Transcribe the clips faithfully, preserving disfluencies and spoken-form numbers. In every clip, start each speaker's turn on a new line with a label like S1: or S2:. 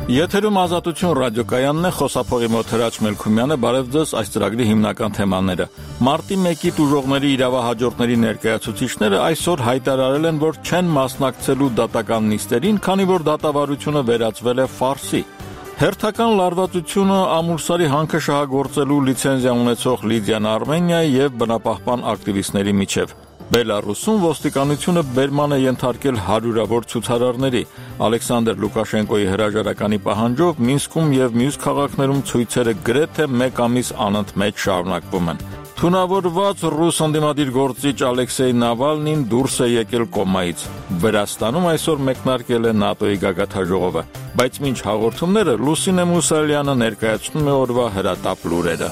S1: Եթերում Ազատություն ռադիոկայանն է, խոսափողի մոտ Հրաչ Մելքումյանը, բարև ձեզ, այս ծրագրի հիմնական թեմաները։ Մարտի մեկի տուժողների իրավահաջորդների ներկայացուցիչները այսօր հայտարարել են, որ չեն մասնակցելու դատական նիստերին, քանի որ դատավարությունը վերածվել է ֆարսի։ Հերթական լարվածությունը Ամուլսարի հանքը շահագործելու լիցենզիա ունեցող Լիդիան Արմենիայի եւ բնապահպան ակտիվիստների միջև։ Բելարուսում ոստիկանությունը բերման է ենթարկել հարյուրավոր ցուցարարների։ Ալեքսանդր Լուկաշենկոյի հրաժարականի պահանջով Մինսկում եւ մյուս քաղաքներում ցույցերը գրեթե մեկ ամիս անընդմեջ շարունակվում են։ Թունավորված ռուս ընդդիմադիր գործիչ Ալեքսեյ Նավալնին դուրս է եկել կոմայից։ Վրաստանում այսօր մեկնարկել է ՆԱՏՕ-ի գագաթնաժողովը։ Բայց մինչ հաղորդումները Լուսինե Մուսալյանը ներկայացնում է օրվա հրատապ լուրերը։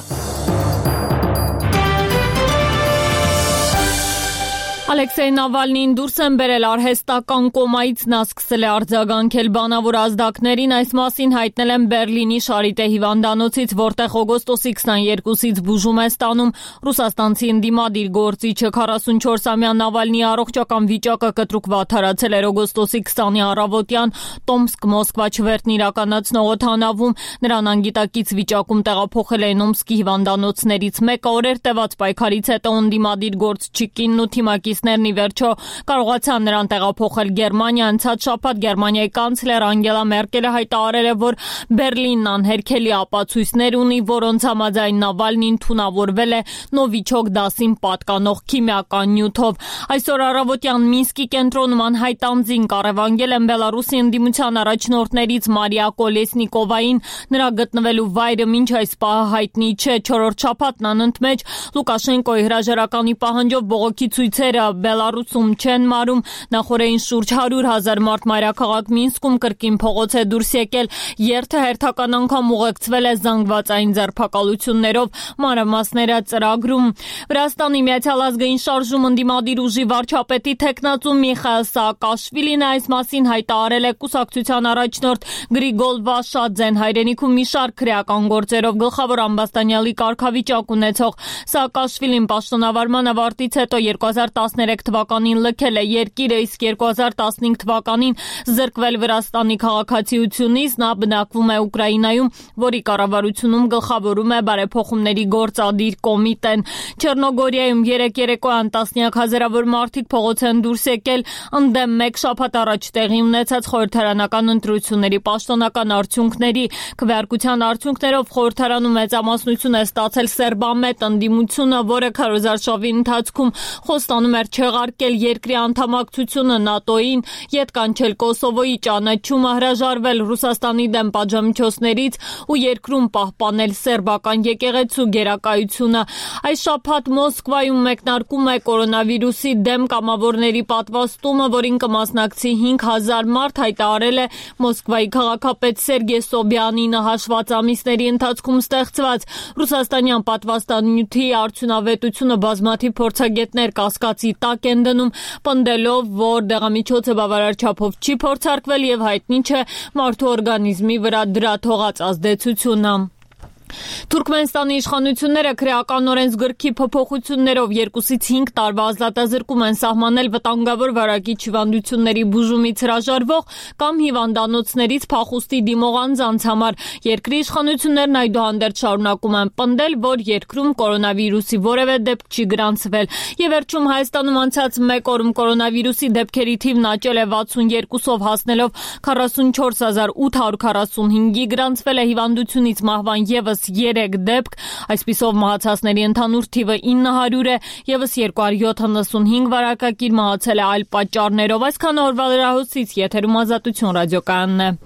S2: Ալեքսեյ Նավալնին դուրս են բերել արհեստական կոմայից, նա սկսել է արձագանքել բանավոր ազդակներին, այս մասին հայտնել են Բերլինի Շարիտե հիվանդանոցից, որտեղ օգոստոսի քսաներկուսից բուժում է ստանում ռուսաստանցի ընդդիմադիր գործիչը։ քառասունչորսամյա Նավալնիի առողջական վիճակը կտրուկ վատթարացել էր օգոստոսի քսանի առավոտյան Տոմսկ-Մոսկվա չվերթն իրականացնող օդանավում, նրան անգիտակից վիճակում տեղափոխել էին Օմսկի հիվանդանոցներից մեկը, օրեր տևած պայքարից հետո ընդդիմադիր գործչի կինն ու թիմակից ի վերջո կարողացան նրան տեղափոխել Գերմանիա։ Անցած շաբաթ Գերմանիայի կանցլեր Անգելա Մերկելը հայտարարել է, որ Բերլինն անհերքելի ապացույցներ ունի, որոնց համաձայն Նավալնին թունավորվել է Նովիչոկ դասին պատկանող քիմիական նյութով։ Այսօր առավոտյան Մինսկի կենտրոնում անհայտ անձին կառավանգել են Բելարուսի ընդդիմության առաջնորդներից Մարիա Կոլեսնիկովային, նրա գտնվելու վայրը մինչ այս պահը հայտնի չէ։ Չորրորդ շաբաթն անընդմեջ Լուկաշենկոյի հրաժարականի պահանջով բողոքի ցույցերը Բելարուսում չեն մարում, նախորդին շուրջ հարյուր հազար մարդ մայրաքաղաք Մինսկում կրկին փողոց է դուրս եկել, երթը հերթական անգամ ուղեկցվել է զանգվածային ձերբակալություններով, մանրամասները ծրագրում։ Վրաստանի Միացյալ ազգային շարժում ընդդիմադիր ուժի վարչապետի թեկնածու Միխայել Սաակաշվիլին այս մասին հայտարարել է կուսակցության առաջնորդ Գրիգոլ Վաշադզեն հայրենիքում մի շարք քրեական գործերով գլխավոր ամբաստանյալի կարգավիճակ ունեցող Սաակաշվիլին պաշտոնավարման ավարտից հետո երկու հազար տասներեք թվականին լքել է երկիրը, իսկ երկու հազար տասնհինգ թվականին զրկվել Վրաստանի քաղաքացիությունից, նա բնակվում է Ուկրաինայում, որի կառավարությունում գլխավորում է բարեփոխումների գործադիր կոմիտեն։ Չեռնոգորիայում երեկ երեկոյան տասնյակ հազարավոր մարդիկ փողոց են դուրս եկել ընդդեմ մեկ շաբաթ առաջ տեղի ունեցած խորհրդարանական ընտրությունների պաշտոնական արդյունքների։ Քվեարկության արդյունքներով խորհրդարանում մեծամասնություն է ստացել սերբամետ ընդդիմությունը, որը քարոզարշավի ընթացքում խոստանում էր չեղարկել երկրի անդամակցությունը ՆԱՏՕ-ին, ետ կանչել Կոսովոյի ճանաչումը, հրաժարվել Ռուսաստանի դեմ պատժամիջոցներից ու երկրում պահպանել սերբական եկեղեցու գերակայությունը։ Այս շաբաթ Մոսկվայում մեկնարկում է կորոնավիրուսի դեմ կամավորների պատվաստումը, որին կմասնակցի հինգ հազար մարդ, հայտարարել է Մոսկվայի քաղաքապետ Սերգեյ Սոբյանինը։ Հաշված ամիսների ընթացքում ստեղծված ռուսաստանյան պատվաստանյութի արդյունավետությունը բազմաթիվ փորձագետներ կասկածի տակ են դնում, պնդելով, որ դեղամիջոցը բավարար չափով չի փորձարկվել եւ հայտնի չէ մարդու օրգանիզմի վրա դրա թողած ազդեցությունը։ Թուրքմենստանի իշխանությունները քրեական օրենսգրքի փոփոխություններով երկուսից հինգ տարվա ազատազրկում են սահմանել վտանգավոր վարակիչ հիվանդությունների բուժումից հրաժարվող կամ հիվանդանոցներից փախուստի դիմող անձանց համար։ Երկրի իշխանություններն այդուհանդերձ շարունակում են պնդել, որ երկրում կորոնավիրուսի որևէ դեպք չի գրանցվել։ Եվ վերջում Հայաստանում անցած մեկ օրում կորոնավիրուսի դեպքերի թիվն աճել է վաթսունյոթով հասնելով քառասունչորս հազար ութ հարյուր քառասունհինգի, գրանցվել է հիվանդությունից մահվան եւս երեք դեպք, այսպիսով մահացածների ընդհանուր թիվը ինը հարյուր է, եւս երկու հարյուր յոթանասունհինգ վարակագիր մահացել է այլ պատճառներով։ Այսքանը օրվա լրահոսից, եթերում Ազատություն ռադիոկայանն է։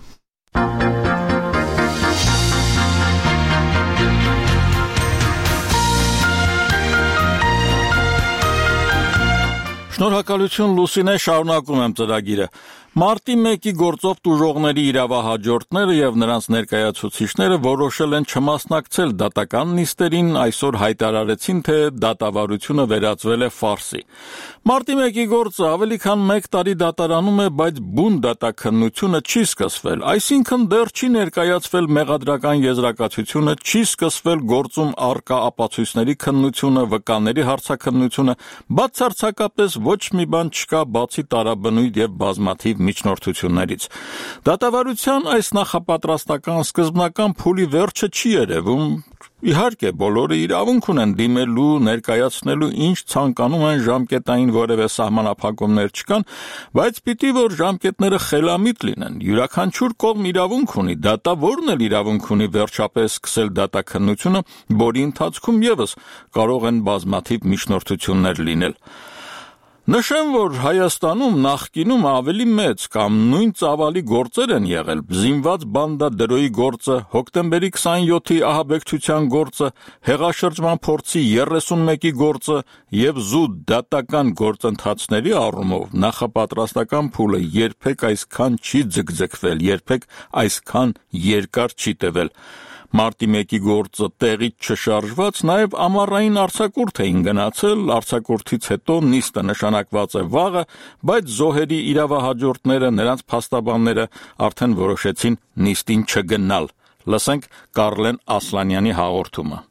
S1: Շնորհակալություն Լուսինե, շարունակում եմ ծրագիրը։ Մարտի մեկի գործով տուժողների իրավահաջորդները եւ նրանց ներկայացուցիչները որոշել են չմասնակցել դատական նիստերին, այսօր հայտարարեցին, թե դատավարությունը վերածվել է ֆարսի։ Մարտի մեկի գործը ավելի քան մեկ տարի դատարանում է, բայց բուն դատաքննությունը չի սկսվել, այսինքն դեռ չի ներկայացվել մեղադրական եզրակացությունը, չի սկսվել գործում առկա ապացույցների քննությունը, վկաների հարցաքննությունը, բացարձակապես ոչ մի բան չկա բացի տարաբնույթ եւ բազմաթիվ միջնորդություններից։ Դատավարության այս նախապատրաստական սկզբնական փուլի վերջը չի երևում։ Իհարկե, բոլորը իրավունք ունեն դիմելու, ներկայացնելու, ինչ ցանկանում են, ժամկետային որևէ սահմանափակումներ չկան, բայց պիտի որ ժամկետները խելամիտ լինեն։ Յուրաքանչյուր կողմ իրավունք ունի, դատավորն էլ իրավունք ունի վերջապես սկսել դատաքննությունը, որի ընթացքում եւս կարող են բազմաթիվ միջնորդություններ լինել։ Նշեմ, որ Հայաստանում նախկինում ավելի մեծ կամ նույն ծավալի գործեր են եղել՝ զինված բանդադրոյի գործը, հոկտեմբերի քսանյոթի ահաբեկչության գործը, հեղաշրջման փորձի երեսունմեկի գործը եւ զուտ դատական գործընթացների առումով նախապատրաստական փուլը երբեք այսքան չի ձգձգվել, երբեք այսքան երկար չի տևել։ Մարտի մեկի գործը տեղից չշարժված, նաև ամառային արձակուրդ էին գնացել, արձակուրդից հետո նիստը նշանակված է վաղը, բայց զոհերի իրավահաջորդները, նրանց փաստաբանները արդեն որոշեցին նիստին չգնալ։ Լսենք Կարլեն Ասլանյանի հաղորդումը։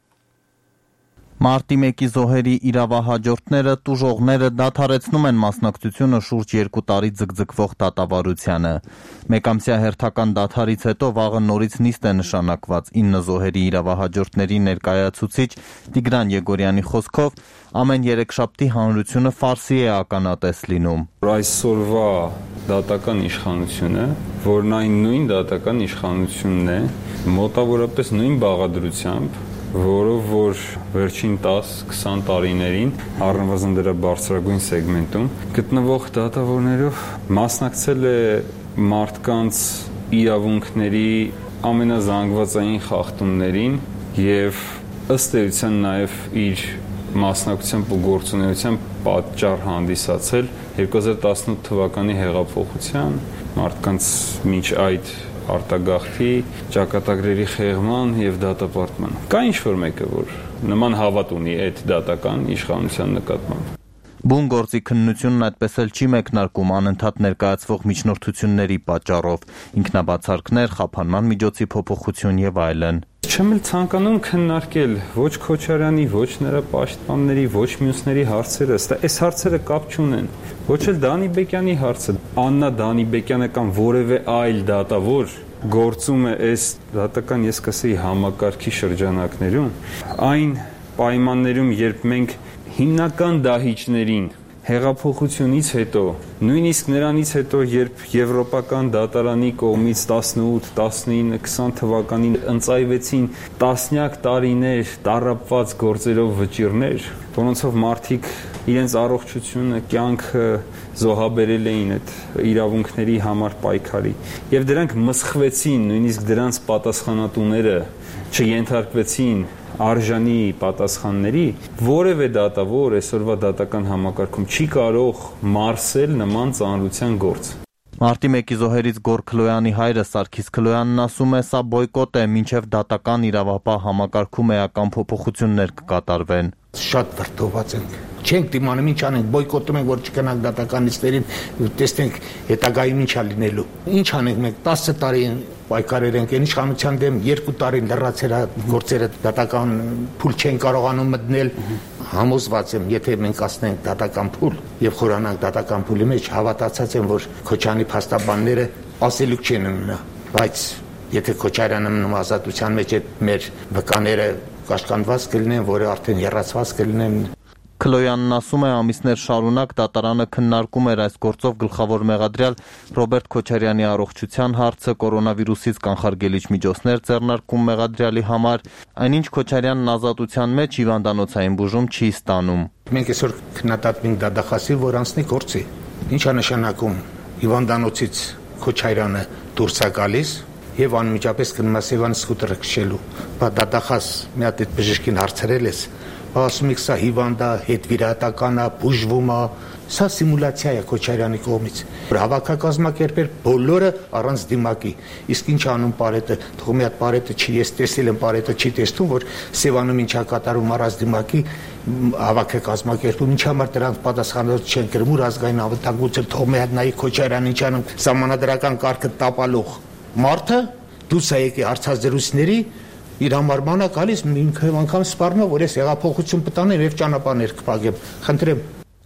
S3: Մարտի մեկի զոհերի իրավահաջորդները, տուժողները դադարեցնում են մասնակցությունը շուրջ երկու տարի ձգձգվող դատավարությանը։ Մեկամսյա հերթական դադարից հետո վաղը նորից նիստ է նշանակված ինը զոհերի իրավահաջորդների ներկայացուցիչ Տիգրան Եգորյանի խոսքով ամեն երեքշաբթի հանրությունը ֆարսի է ականատես լինում։
S4: Այսօրվա դատական իշխանությունը, որն այն նույն դատական իշխանությունն է, մոտավորապես նույն բաղադրությամբ, որով որ վերջին տաս-քսան տարիներին առնվազն դրա բարձրագույն սեգմենտում գտնվող դատավորներով մասնակցել է մարդկանց իրավունքների ամենազանգվածային խախտումներին եւ ըստ էության նաեւ իր մասնակցությամբ ու գործունեությամբ պատճառ հանդիսացել երկու հազար տասնութ թվականի հեղափոխության մարդկանց մինչ այդ արտագաղթի, ճակատագրերի խեղման եւ դատապարտման։ Կա ինչ-որ մեկը, որ նման հավատ ունի այդ դատական իշխանության նկատմամբ։
S3: Բուն գործի քննությունն այդպես էլ չի մեկնարկում անընդհատ ներկայացվող միջնորդությունների պատճառով, ինքնաբացարկներ, խափանման միջոցի փոփոխություն եւ այլն։
S4: Չեմ էլ ցանկանում քննարկել ոչ Քոչարյանի, ոչ նրա պաշտպանների, ոչ մյուսների հարցերը, այս հարցերը կապ չունեն։ Ոչ էլ Դանիբեկյանի հարցը։ Աննա Դանիբեկյանը կամ որևէ այլ դատավոր գործում է այս դատական, ես կասեի, համակարգի շրջանակներում, այն պայմաններում, երբ մենք հիմնական դահիճներին հեղափոխությունից հետո, նույնիսկ նրանից հետո, երբ Եվրոպական դատարանի կողմից տասնութ, տասնինը, քսան թվականին ընծայվեցին տասնյակ տարիներ տառապված գործերով վճիռներ, որոնցով մարդիկ իրենց առողջությունը, կյանքը զոհաբերել էին այդ իրավունքների համար պայքարի, եւ դրանք մսխվեցին, նույնիսկ դրանց պատասխանատուները չենթարկվեցին արժանի պատասխանների, որևէ դատավոր այսօրվա դատական համակարգում չի կարող մարսել նման ծանրության գործ։
S3: Մարտի մեկի զոհերից Գոր Քլոյանի հայրը Սարգիս Քլոյանն ասում է, սա բոյկոտ է, մինչև դատական իրավապահ համակարգում էական փոփոխություններ կկատարվեն։
S5: Շատ վրդոված ենք։ Չենք դիմանում, ինչ անենք, բոյկոտում ենք, որ չգնանք դատականիստերին, տեսնենք հետագայում ինչ է լինելու։ Ինչ անենք, մենք տասը տարի պայքարել ենք, այն իշխանության դեմ երկու տարի լրացել գործերը դատական փուլ չեն կարողանում մտնել։ Համոզված եմ, եթե մենք ասնենք դատական փուլ եւ խորանանք դատական փուլի մեջ, հավատացած եմ, որ Քոչարյանի փաստաբանները ասելուկ չեն ունենա, բայց եթե Քոչարյանը մնում ազատության մեջ այդ մեր վկաները կաշկանդված կլինեն, որը արդեն եռացված կլինեն։
S3: Քլոյանն ասում է, ամիսներ շարունակ դատարանը քննարկում էր այս գործով գլխավոր մեղադրյալ Ռոբերտ Քոչարյանի առողջության հարցը, կորոնավիրուսից կանխարգելիչ միջոցներ ձեռնարկում մեղադրյալի համար, այնինչ Քոչարյանն ազատության մեջ հիվանդանոցային բուժում չի ստանում։
S5: Մենք այսօր քննադատվենք դատախազի, որ անցնի գործի։ Ինչ է նշանակում հիվանդանոցից Քոչարյանը դուրս է գալիս եւ անմիջապես գնում է Սևան սկուտերը քշելու։ Բա դատախազ մի հատ այդ բժշկին հարցրել ես, ասում եք սա հիվանդ է, հետվիրահատական է, բուժվում է, սա սիմուլյացիա է Քոչարյանի կողմից։ Հավաքակազմակերպեր բոլորը առանց դիմակի։ Իսկ ինչ անում Պարետը, թող մի հատ Պարետը չի, ես տեսել եմ Պարետը չի տեսնում, որ Սևանում ինչ է կատարում առանց դիմակի հավաքակազմակերպում, ինչ համար դրանց պատասխանատու չեն գրում, ուր ազգային անվտանգություն, թող մի հատ նայի Քոչարյանն ինչ անում, սահմանադրական կարգը տապալող մարդը դուրս է եկել հարցազրույցների իր համարմանը գալիս ինքը անգամ սպառնում որ ես հեղափոխություն պտանեմ եւ ճանապարհներ կփակեմ։ Խնդրեմ։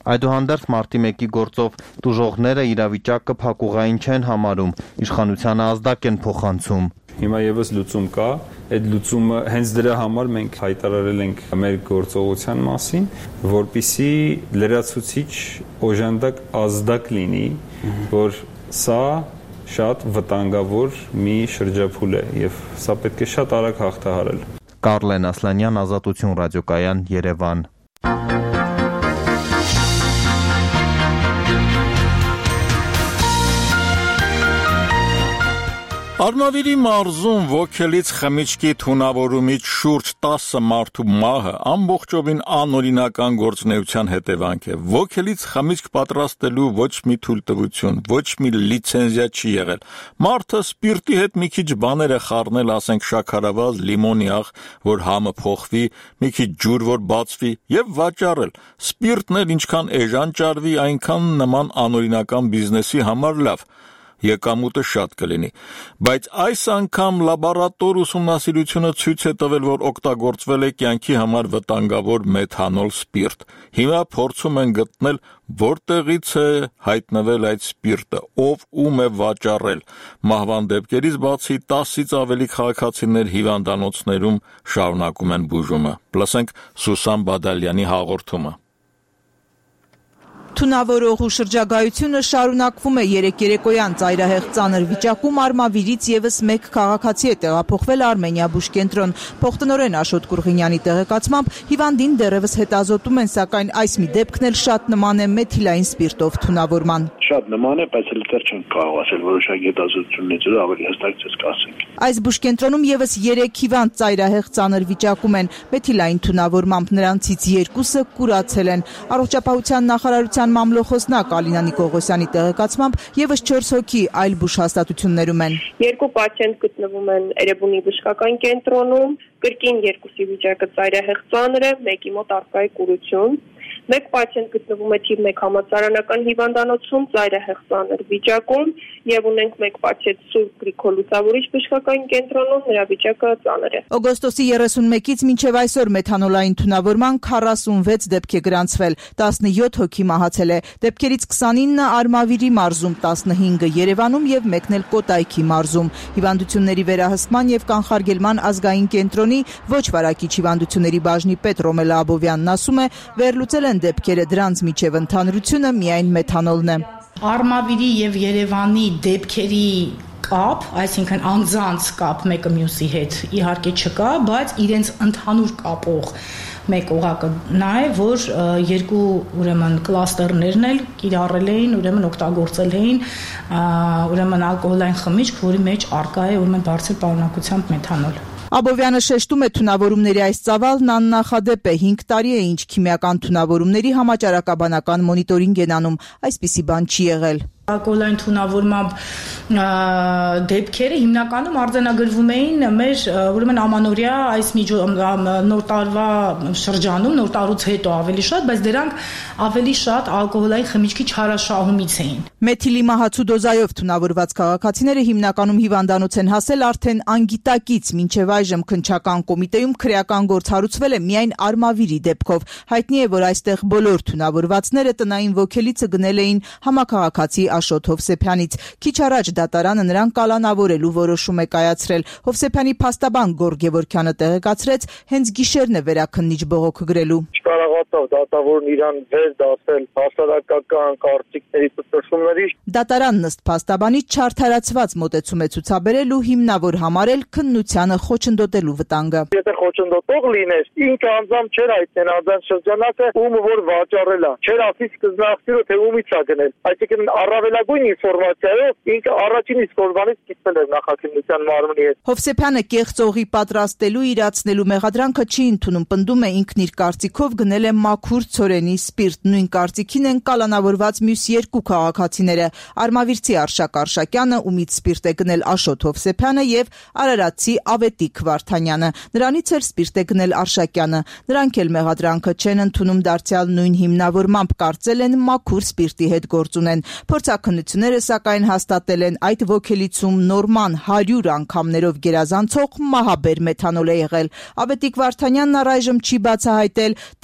S3: Այդուհանդերձ մարտի մեկի գործով տուժողները իրավիճակը փակուղային չեն համարում, իշխանությանը ազդակ են փոխանցում։
S4: Հիմա եւս լուծում կա, այդ լուծումը հենց դրա համար մենք հայտարարել ենք մեր գործողության մասին, որպիսի լրացուցիչ օժանդակ ազդակ լինի, որ սա շատ վտանգավոր մի շրջափուլ է եւ սա պետք է շատ արագ հաղթահարել։
S3: Կարլեն Ասլանյան, Ազատություն ռադիոկայան, Երևան։
S1: Արմավիրի մարզում ոգելից խմիչքի թունավորումից շուրջ տասը մարդու մահը ամբողջովին անօրինական գործունեության հետևանք է։ Ոգելից խմիչք պատրաստելու ոչ մի թույլտվություն, ոչ մի լիցենզիա չի եղել։ Մարդը սպիրտի հետ մի քիչ բաներ է խառնել, ասենք շաքարավազ, լիմոնի աղ, որ համը փոխվի, մի քիչ ջուր, որ բացվի, եւ վաճառել։ Սպիրտն էլ ինչքան էժան ճարվի, այնքան նման անօրինական բիզնեսի համար լավ։ Եկամուտը շատ կլինի, բայց այս անգամ լաբորատոր ուսումնասիրությունը ցույց է տվել, որ օգտագործվել է կյանքի համար վտանգավոր մեթանոլ սպիրտ։ Հիմա փորձում են գտնել, որտեղից է հայտնվել այդ սպիրտը, ով ում է վաճառել։ Մահվան դեպքերից բացի տասից ավելի քաղաքացիներ հիվանդանոցներում շարունակում են բուժումը։ Լսենք Սուսան Բադալյանի հաղորդումը։
S6: Թունավորողու շրջագայությունը շարունակվում է երեք երեկոյան ծայրահեղ ծանր վիճակում Արմավիրից եւս մեկ քաղաքացի է տեղափոխվել Արմենիա բուժկենտրոն։ Փոխտնօրեն Աշոտ Կուրղինյանի տեղեկացմամբ հիվանդին դեռևս հետազոտում են, սակայն այս մի դեպքն էլ շատ նման է մեթիլային սպիրտով թունավորման։
S7: Շատ նման է, բայց էլ դեռ չենք կարող ասել որոշակի հետազոտություններից հետո ավելի հստակ ցույց կասենք։
S6: Այս բուժկենտրոնում եւս երեք հիվանդ ծայրահեղ ծանր վիճակում են մեթիլային թունավորմամբ, նրանցից երկուսը կուրացել են։ Առողջապահության նախարարության մամլոխոսնակ Ալինա Նիկողոսյանի տեղեկացմամբ եւս չորս հոգի այլ բուժհաստատություններում են։
S8: Երկու պացիենտ գտնվում են Էրեբունի բժշկական կենտրոնում, կրկին երկուսի վիճակը ծայրահեղ ծանր է, մեկի մոտ առկա է կուրություն։ Մեկ պացիենտ գտնվում է թիվ մեկ համալսարանական հիվանդանոցում ծայրահեղ ծանր վիճակում եւ ունենք մեկ պացիենտ Սուրբ Գրիգոր Լուսավորիչ բժշկական կենտրոնում, նրա վիճակը ծանր է։
S6: Օգոստոսի երեսունմեկից մինչև այսօր մեթանոլային թունավորման քառասունվեց դեպք է գրանցվել, տասնյոթ հոգի մահացել է։ Դեպքերից քսանինը Արմավիրի մարզում, տասնհինգը Երևանում եւ մեկն էլ Կոտայքի մարզում։ Հիվանդությունների վերահսկման եւ կանխարգելման ազգային կենտրոնի ոչ վարակիչ հիվանդությունների բաժնի պետ Ռոմելա Աբովյանն ասում է, վերլուծել են դեպքերը, դրանց միջև ընդհանրությունը միայն մեթանոլն է։
S9: Արմավիրի եւ Երևանի դեպքերի կապ, այսինքն անձանց կապ մեկը մյուսի հետ իհարկե չկա, բայց իրենց ընդհանուր կապող մեկ օղակը նա է, որ երկու ուրեմն կլաստերներն էլ կիրառել էին, ուրեմն օգտագործել էին ուրեմն ալկոհոլային խմիչք, որի մեջ առկա է ուրեմն բարձր պարունակությամբ մեթանոլ։
S6: Աբովյանը շեշտում է թունավորումների այս ծավալն աննախադեպ է, հինգ տարի է ինչ քիմիական թունավորումների համաճարակաբանական մոնիտորինգ են անում, այսպիսի բան չի եղել։
S9: Ալկոհոլային թունավորմամբ դեպքերը հիմնականում արձանագրվում էին մեր ուրեմն ամանորյա այս նոր տարվա շրջանում, նոր տարուց հետո ավելի շատ, բայց դրանք ավելի շատ ալկոհոլային խմիչքի չարաշահումից էին։
S6: Մեթիլի մահացու դոզայով թունավորված քաղաքացիները հիմնականում հիվանդանոց են հասել արդեն անգիտակից, մինչև այժմ քննչական կոմիտեում քրեական գործ հարուցվել է միայն Արմավիրի դեպքով։ Հայտնի է, որ այստեղ բոլոր թունավորվածները տնային ոգելիցը գնել էին համաքաղաքացի Աշոտ Հովսեփյանից։ Քիչ առաջ դատարանը նրան կալանավորելու որոշում է կայացրել։ Հովսեփյանի փաստաբան Գորգ Գևորգյանը տեղեկացրեց, հենց գիշերն է վերաքննիչ բողոք գրելու։
S7: Չկարողացավ դատավորն իրան վեր դասել հասարակական կարծիքների ցուցումների։
S6: Դատարանն ըստ փաստաբանի չարդարացված մոտեցում է ցուցաբերել ու հիմնավոր համարել քննությանը խոչընդոտելու վտանգը։
S7: Եթե խոչընդոտող լիներ, ինքը անձամբ չէր հայտնել անձանց շրջանակը, ում որ վաճառել է։ Չէր ասի սկզբնախտիրը թե ումից է գնել։ Այսինքն առավելագույն ինֆորմացիայով ինքը առաջին իսկ օրվանից գիտել էր նախաքննության մարմնի հետ։
S6: Հովսեփյանը կեղծողի պատրաստելու իրացնելու մեղադրանքը չի ընդունում, պնդում է ինքն իր կարծիքով գնել է մաքուր ցորենի սպիրտ։ Նույն կարծիքին են կալանավորված մյուս երկու քաղաքացիները՝ արմավիրցի Արշակ Արշակյանը, ումից սպիրտ է գնել Աշոտ Հովսեփյանը, եւ Արարատցի Ավետիք Վարդանյանը։ Նրանից էլ սպիրտ է գնել Արշակյանը։ Նրանք էլ մեղադրանքը չեն ընդունում, դարձյալ նույն հիմնավորմամբ կարծել են մաքուր սպիրտի հետ գործ ունեն։ Փորձաքննությունները սակայն հաստատել են այդ ոգելիցում նորման հարյուր անգամներով գերազանցող մահաբեր մեթանոլ է եղել։ Ավետիք Վարդանյանն առայժմ չի բացահայտել, թե ինքն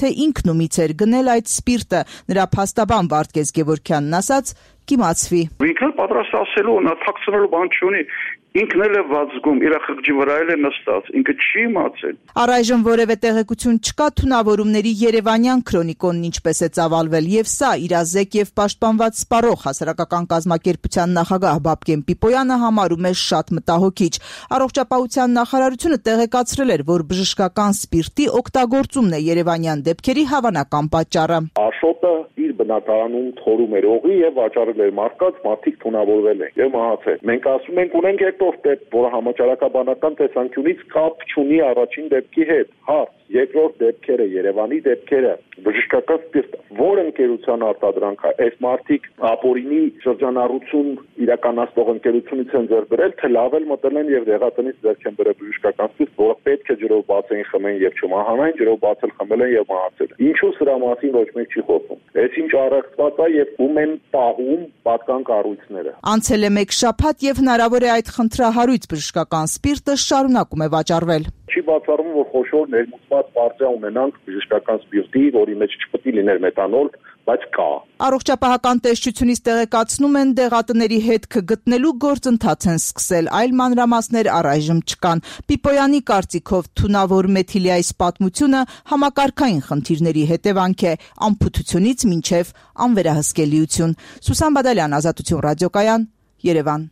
S6: մեկնումից էր գնել այդ սպիրտը։ Նրա փաստաբան Վարդգես Գևորգյանն ասաց՝ կիմացվի։
S10: Ինքն էլ պատրաստ ասելու, նա թաքցնելու բան չունի։ Ինքն էլ է ված զգում, իր խղճի վրա էլ է նստած, ինքը չի իմացել։
S6: Առայժմ որևէ տեղեկություն չկա թունավորումների երևանյան քրոնիկոնն ինչպես է ծավալվել, եւ սա իրազեկ եւ պաշտպանված սպառող հասարակական կազմակերպության նախագահ Բաբկեն Պիպոյանը համարում է շատ մտահոգիչ։ Առողջապահության նախարարությունը տեղեկացրել էր, որ բժշկական սպիրտի օգտագործումն է երևանյան դեպքերի հավանական պատճառը։
S11: Աշոտը իր բնակարանում թորում էր օղի եւ վաճառել էր մարդկանց, մարդիկ թունավորվել են եւ մահացել։ Մենք ասում ենք ունենք երկրորդ դեպք, որը համաճարակաբանական տեսանկյունից կապ չունի առաջին դեպքի հետ։ Հարց. երկրորդ դեպքերը, Երևանի դեպքերը, բժշկական սպիրտ, որ ընկերության արտադրանք է, այս մարդիկ ապօրինի շրջանառություն իրականացնող ընկերությունից են ձեռք բերել, թե լավ էլ մտել են եւ դեղատնից ձեռք են բերել բժշկական սպիրտ, որը պետք է ջրով բացեն խմեն եւ չմահանային, ջրով բացել խմել են եւ մահացել։ Ինչու սրա մասին ոչ մեկ չի խոսում։ Այս ինչ առեղծված է եւ ում են պահում պատկան կառույցները։
S6: Անցել է մեկ շաբաթ եւ հնարավոր է այդ խնդրահարույց բժշկական սպիրտը շարունակում է վաճառվել։
S11: Չի բացառվում, որ խոշոր ներմուծված պարտիա ունենանք բժշկական սպիրտի, որի մեջ չպետք է լիներ մեթանոլ, բայց կա։
S6: Առողջապահական տեսչությունից տեղեկացնում են դեղատների հետքը գտնելու գործընթաց են սկսել, այլ մանրամասներ առայժմ չկան։ Պիպոյանի կարծիքով թունավոր մեթիլիայից պատմությունը համակարգային խնդիրների հետևանք է, անփութությունից մինչև անվերահսկելիություն։ Սուսան Բադալյան, Ազատություն ռադիոկայան, Երևան։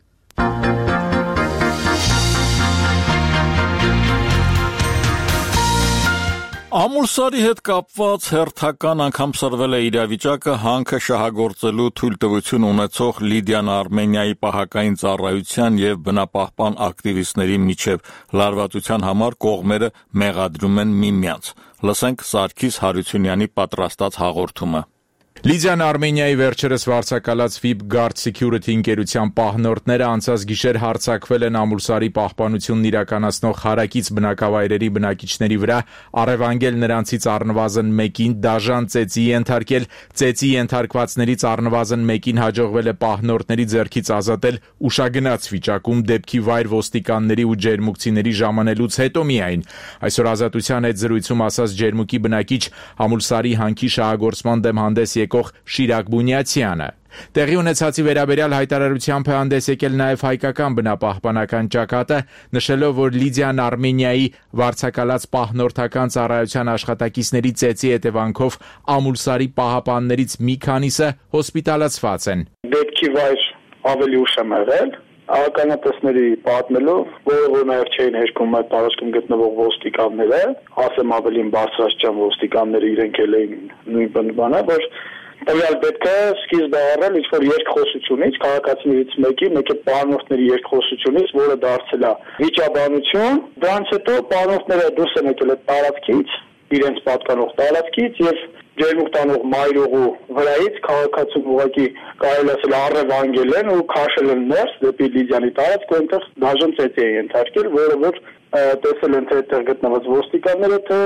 S1: Ամուլսարի հետ կապված հերթական անգամ սրվել է իրավիճակը հանքը շահագործելու թույլտվություն ունեցող Լիդիան Արմենիայի պահակային ծառայության եւ բնապահպան ակտիվիստների միջև լարվածության համար կողմերը մեղադրում են միմյանց։ Լսենք Սարգիս Հարությունյանի պատրաստած հաղորդումը։
S12: Լիդիան Արմենիայի վերջերս վարձակալած Վիբ Guard Security ընկերության պահնորդները անցած գիշեր հարձակվել են Ամուլսարի պահպանությունն իրականացնող հարակից բնակավայրերի բնակիչների վրա, առևանգել նրանցից առնվազն մեկին, դաժան ծեծի ենթարկել, ծեծի ենթարկվածներից առնվազն մեկին հաջողվել է պահնորդների ձեռքից ազատել ուշագնաց վիճակում դեպքի վայր ոստիկանների ու ջերմուկցիների ժամանելուց հետո միայն։ Այսօր Ազատության հետ զրույցում ասաց ջերմուկի բնակիչ Ամուլսարի հանքի շահագործման դեմ հանդես եկող Շիրակ Բունյացյանը։ Տեղի ունեցածի վերաբերյալ հայտարարությամբ է հանդես եկել նաև հայկական բնապահպանական ճակատը, նշելով, որ Լիդիան Արմենիայի վարձակալած պահնորդական ծառայության աշխատակիցների ծեծի հետևանքով Ամուլսարի պահապաններից մի քանիսը հոսպիտալացված են։
S10: Դեպքի վայր ավելի ուշ եմ եղել, ականատեսների պատմելով, որը որ նաև չէին հերքում այդ տարածքում գտնվող ոստիկանները, ասեմ ավելին բարձրաստիճան ոստիկանները իրենք էլ էին նույն բանը, որ տվյալ դեպքը սկիզբ է առել ինչ-որ երկխոսությունից, քաղաքացիներից մեկի, մեկը պահնորդների երկխոսությունից, որը դարձել է վիճաբանություն, դրանից հետո պահնորդները դուրս են եկել այդ տարածքից, իրենց պատկանող տարածքից եւ ջերմուկ տանող մայրուղու վրայից քաղաքացուն ուղղակի կարելի ասել առևանգել են ու քաշել են ներս դեպի Լիդիանի տարածք, որտեղ դաժան ծեծի է ենթարկել, որը որ տեսել են թե այդտեղ գտնված ոստիկանները, թե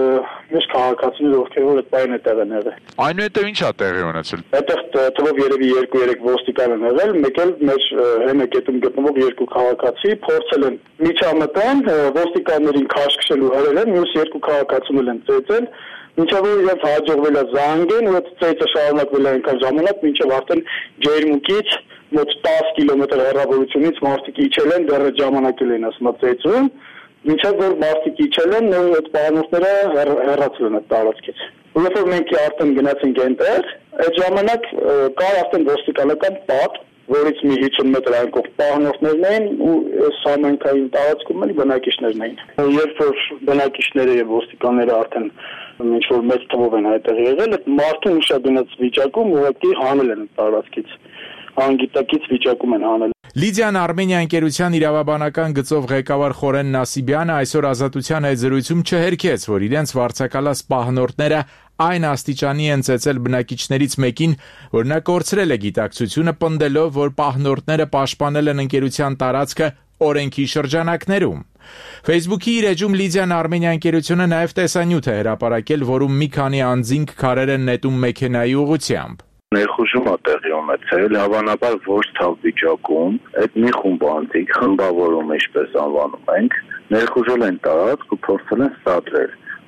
S10: մեր քաղաքացիները, ովքեր որ այդ բանը այդտեղ են եղել։
S12: Այնուհետև ի՞նչ է տեղի ունեցել։
S10: Այդտեղ թվով երևի երկու-երեք ոստիկան են եղել, մեկ էլ մեր հեմեկետում գտնվող երկու քաղաքացի փորձել են միջամտել, ոստիկաններին քաշքշելու հրել են, մյուս երկու քաղաքացիներ են ծեծել, մինչև որ իրենց հաջողվել է զանգեն, ու այդ ծեծը շարունակվել է այնքան ժամանակ, մինչև արդեն ջերմուկից մոտ տասը կիլոմետր հեռավորությունից մարդիկ իջել են, դեռ այդ ժամանակել են ասում ծեծում, մինչև որ մարդիկ իջել են, այդ պահանջները հեռացել են այդ տարածքից։ Երբ որ մենք արդեն գնացինք այնտեղ, այդ ժամանակ կար արդեն ոստիկանական պատ, որից մի հիսուն մետր անկող պահանջներն էին ու այս համայնքային տարածքում էլ բնակիչներն էին։ Երբ որ բնակիչները եւ ոստիկանները արդեն ինչ որ մեծ թվով են այդտեղ եղել, այդ մարդուն ուշագնաց վիճակում ուղղակի հանել են տարածքից, անգիտակից վիճակում են հանել։
S12: Լիդիան Արմենիա ընկերության իրավաբանական գծով ղեկավար Խորեն Նասիբյանը այսօր Ազատության հետ զրույցում չհերքեց, որ իրենց վարձակալած պահնորդները այն աստիճանի են ծեծել բնակիչներից մեկին, որ նա կորցրել է գիտակցությունը, պնդելով, որ պահնորդները պաշտպանել են ընկերության տարածքը օրենքի շրջանակներում։ Facebook-ի իր էջում Լիդիան Արմենիա ընկերությունը նաև տեսանյութ է հրապարակել, որում մի քանի անձինք քարեր են նետում մեքենայի ուղղությամբ։
S11: Ներխուժում է տեղի ունեցել, հավանաբար ոչ ցավ վիճակում, այդ մի խումբ անձինք, խմբավորում, ինչպես անվանում ենք, ներխուժել են տարածք ու փորձել են սադրել։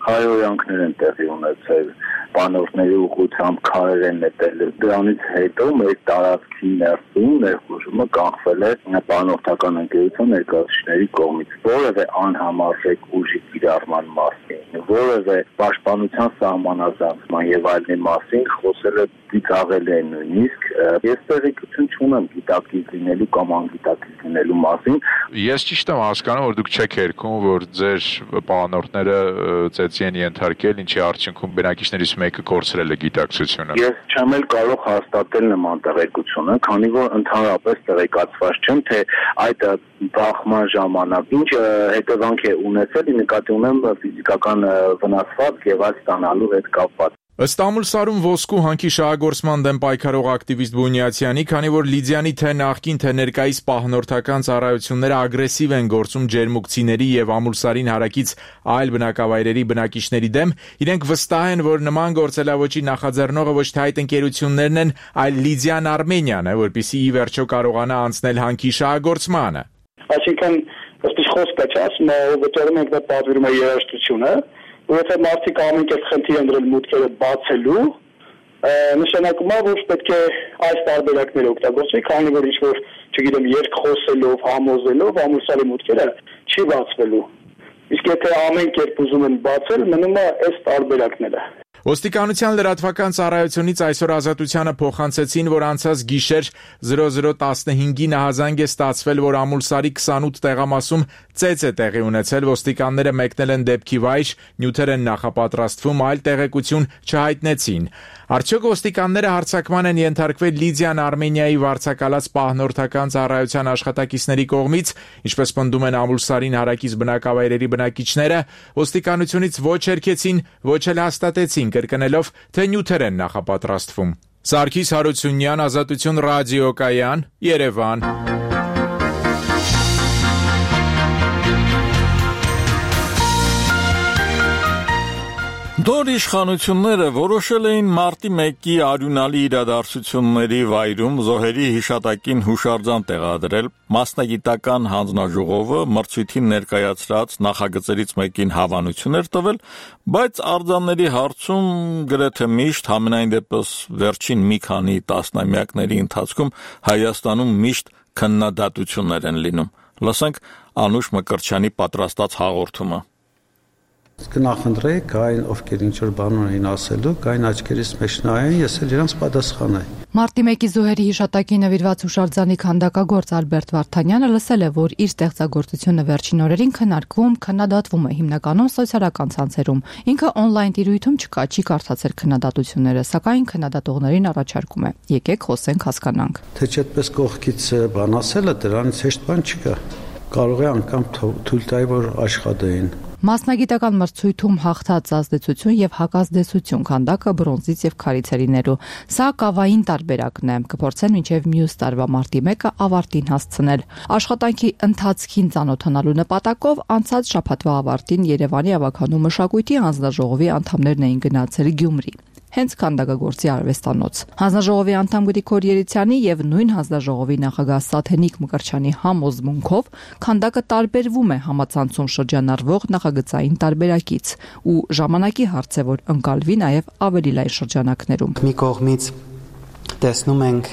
S13: հայհոյանքներ են տեղի ունեցել, բանորդների ուղղությամբ քարեր են նետել։ Դրանից հետո մեր տարածքի ներսում ներխուժումը կանխվել է բանորդական ընկերության ներկայացուցիչների կողմից, որևէ անհամարժեք ուժի կիրառման մասին, որևէ պաշտպանության սահմանազանցման եւ այլնի մասին խոսելը ծիծաղել է նույնիսկ։ Ես տեղեկություն չունեմ գիտակից լինելու կամ անգիտակից լինելու մասին։
S12: Ես ճիշտ եմ հասկանում, որ դուք չեք երգում, որ ձեր բանորդները ծեծի են ենթարկել, ինչի արդյունքում բնակիչներից մեկը կորցրել է գիտակցությունը։
S13: Ես չեմ էլ կարող հաստատել նման տեղեկությունը, քանի որ ընդհանրապես տեղեկացված չեմ, թե այդ բախման ժամանակ ինչ հետևանք է ունեցել, նկատի ունեմ ֆիզիկական վնասվածք եւ այլ ստանալու հետ կապված։
S12: Ըստ Ամուլսարում ոսկու հանքի շահագործման դեմ պայքարող ակտիվիստ Բունյացյանի, քանի որ Լիդիանի թե նախկին թե ներկայիս պահնորդական ծառայությունները ագրեսիվ են գործում ջերմուկցիների եւ Ամուլսարին հարակից այլ բնակավայրերի բնակիչների դեմ, իրենք վստահ են, որ նման գործելավոճի նախաձեռնողը ոչ թե այդ ընկերություններն են, այլ Լիդիան Արմենիան է, որպեսզի ի վերջո կարողանա անցնել հանքի շահագործմանը։
S10: Այսինքն, ըստ խոսքը չասում, որտեղում ենք դա պատվիրում է երաժշտությունը, Եթե մարդիկ ամեն կերպ խնդիր են դրել մուտքերը բացելու, նշանակում է, որ պետք է այս տարբերակները օգտագործվի, քանի որ ինչ-որ, չգիտեմ, երգ խոսելով, համոզելով, Ամուլսարի մուտքերը չի բացվելու։ Իսկ եթե ամեն կերպ ուզում են բացել, մնում է այս տարբերակները։
S12: Ոստիկանության լրատվական ծառայությունից այսօր Ազատությանը փոխանցեցին, որ անցած գիշեր զրո զրո տասնհինգին ահազանգ է ստացվել, որ Ամուլսարի քսանութ տեղամասում ծեծ է տեղի ունեցել, ոստիկանները մեկնել են դեպքի վայր, նյութեր են նախապատրաստվում, այլ տեղեկություն չհայտնեցին։ Արդյոք ոստիկանները հարձակման են ենթարկվել Լիդիան Արմենիայի վարձակալած պահնորդական ծառայության աշխատակիցների կողմից, ինչպես պնդում են Ամուլսարին հարակից բնակավայրերի բնակիչները, ոստիկանությունից ոչ հերքեցին, ոչ էլ հաստատեցին, կրկնելով, թե նյութեր են նախապատրաստվում։ Սարգիս Հարությունյան, Ազատություն ռադիոկայան, Երևան։
S1: Դոր իշխանությունները որոշել էին մարտի մեկի արյունալի իրադարձությունների վայրում զոհերի հիշատակին հուշարձան տեղադրել, մասնագիտական հանձնաժողովը մրցույթին ներկայացրած նախագծերից մեկին հավանություններ տվել, բայց արձանների հարցում գրեթե միշտ, համենայն դեպս վերջին մի քանի տասնամյակների ընթացքում Հայաստանում միշտ քննադատություններ են լինում։ Լսենք Անուշ Մկրտչյանի պատրաստած հաղորդումը։
S14: Կնախընտրեի կային ովքեր ինչ-որ բան ունեին ասելու, կային աչքերիս մեջ նայեն, ես էլ իրանց պատասխանեի։
S15: Մարտի մեկի զոհերի հիշատակի նվիրված հուշարձանի քանդակագործ Ալբերտ Վարդանյանը լսել է, որ իր ստեղծագործությունը վերջին օրերին քննարկվում, քննադատվում է հիմնականում սոցիալական ցանցերում։ Ինքը on-line տիրույթում չկա, չի կարդացել քննադատությունները, սակայն քննադատողներին առաջարկում է. Եկեք խոսենք, հասկանանք։
S14: Թե չէ այդպես կողքից բան ասելը դրանից հեշտ բան չկա։ Կարող է անգամ թույլ տալ, որ աշխատեին։
S15: Մասնագիտական մրցույթում հաղթած ազդեցություն եւ հակազդեցություն քանդակը բրոնզից եւ քարից է լինելու։ Սա կավային տարբերակն է, կփորձեն մինչեւ մյուս տարվա մարտի մեկը ավարտին հասցնել։ Աշխատանքի ընթացքին ծանոթանալու նպատակով անցած շաբաթվա ավարտին Երևանի ավագանու մշակույթի հանձնաժողովի անդամներն էին գնացել Գյումրի։ Հենց քանդակագործի արվեստանոց։ Հանձնաժողովի անդամ Գրիգոր Երիցյանի եւ նույն հանձնաժողովի նախագահ Սաթենիկ Մկրտչյանի համոզմունքով քանդակը տարբերվում է համացանցում շրջանառվող նախագծային տարբերակից ու ժամանակի հարց է, որ ընկալվի նաեւ ավելի լայն շրջանակներում։
S16: Մի կողմից տեսնում ենք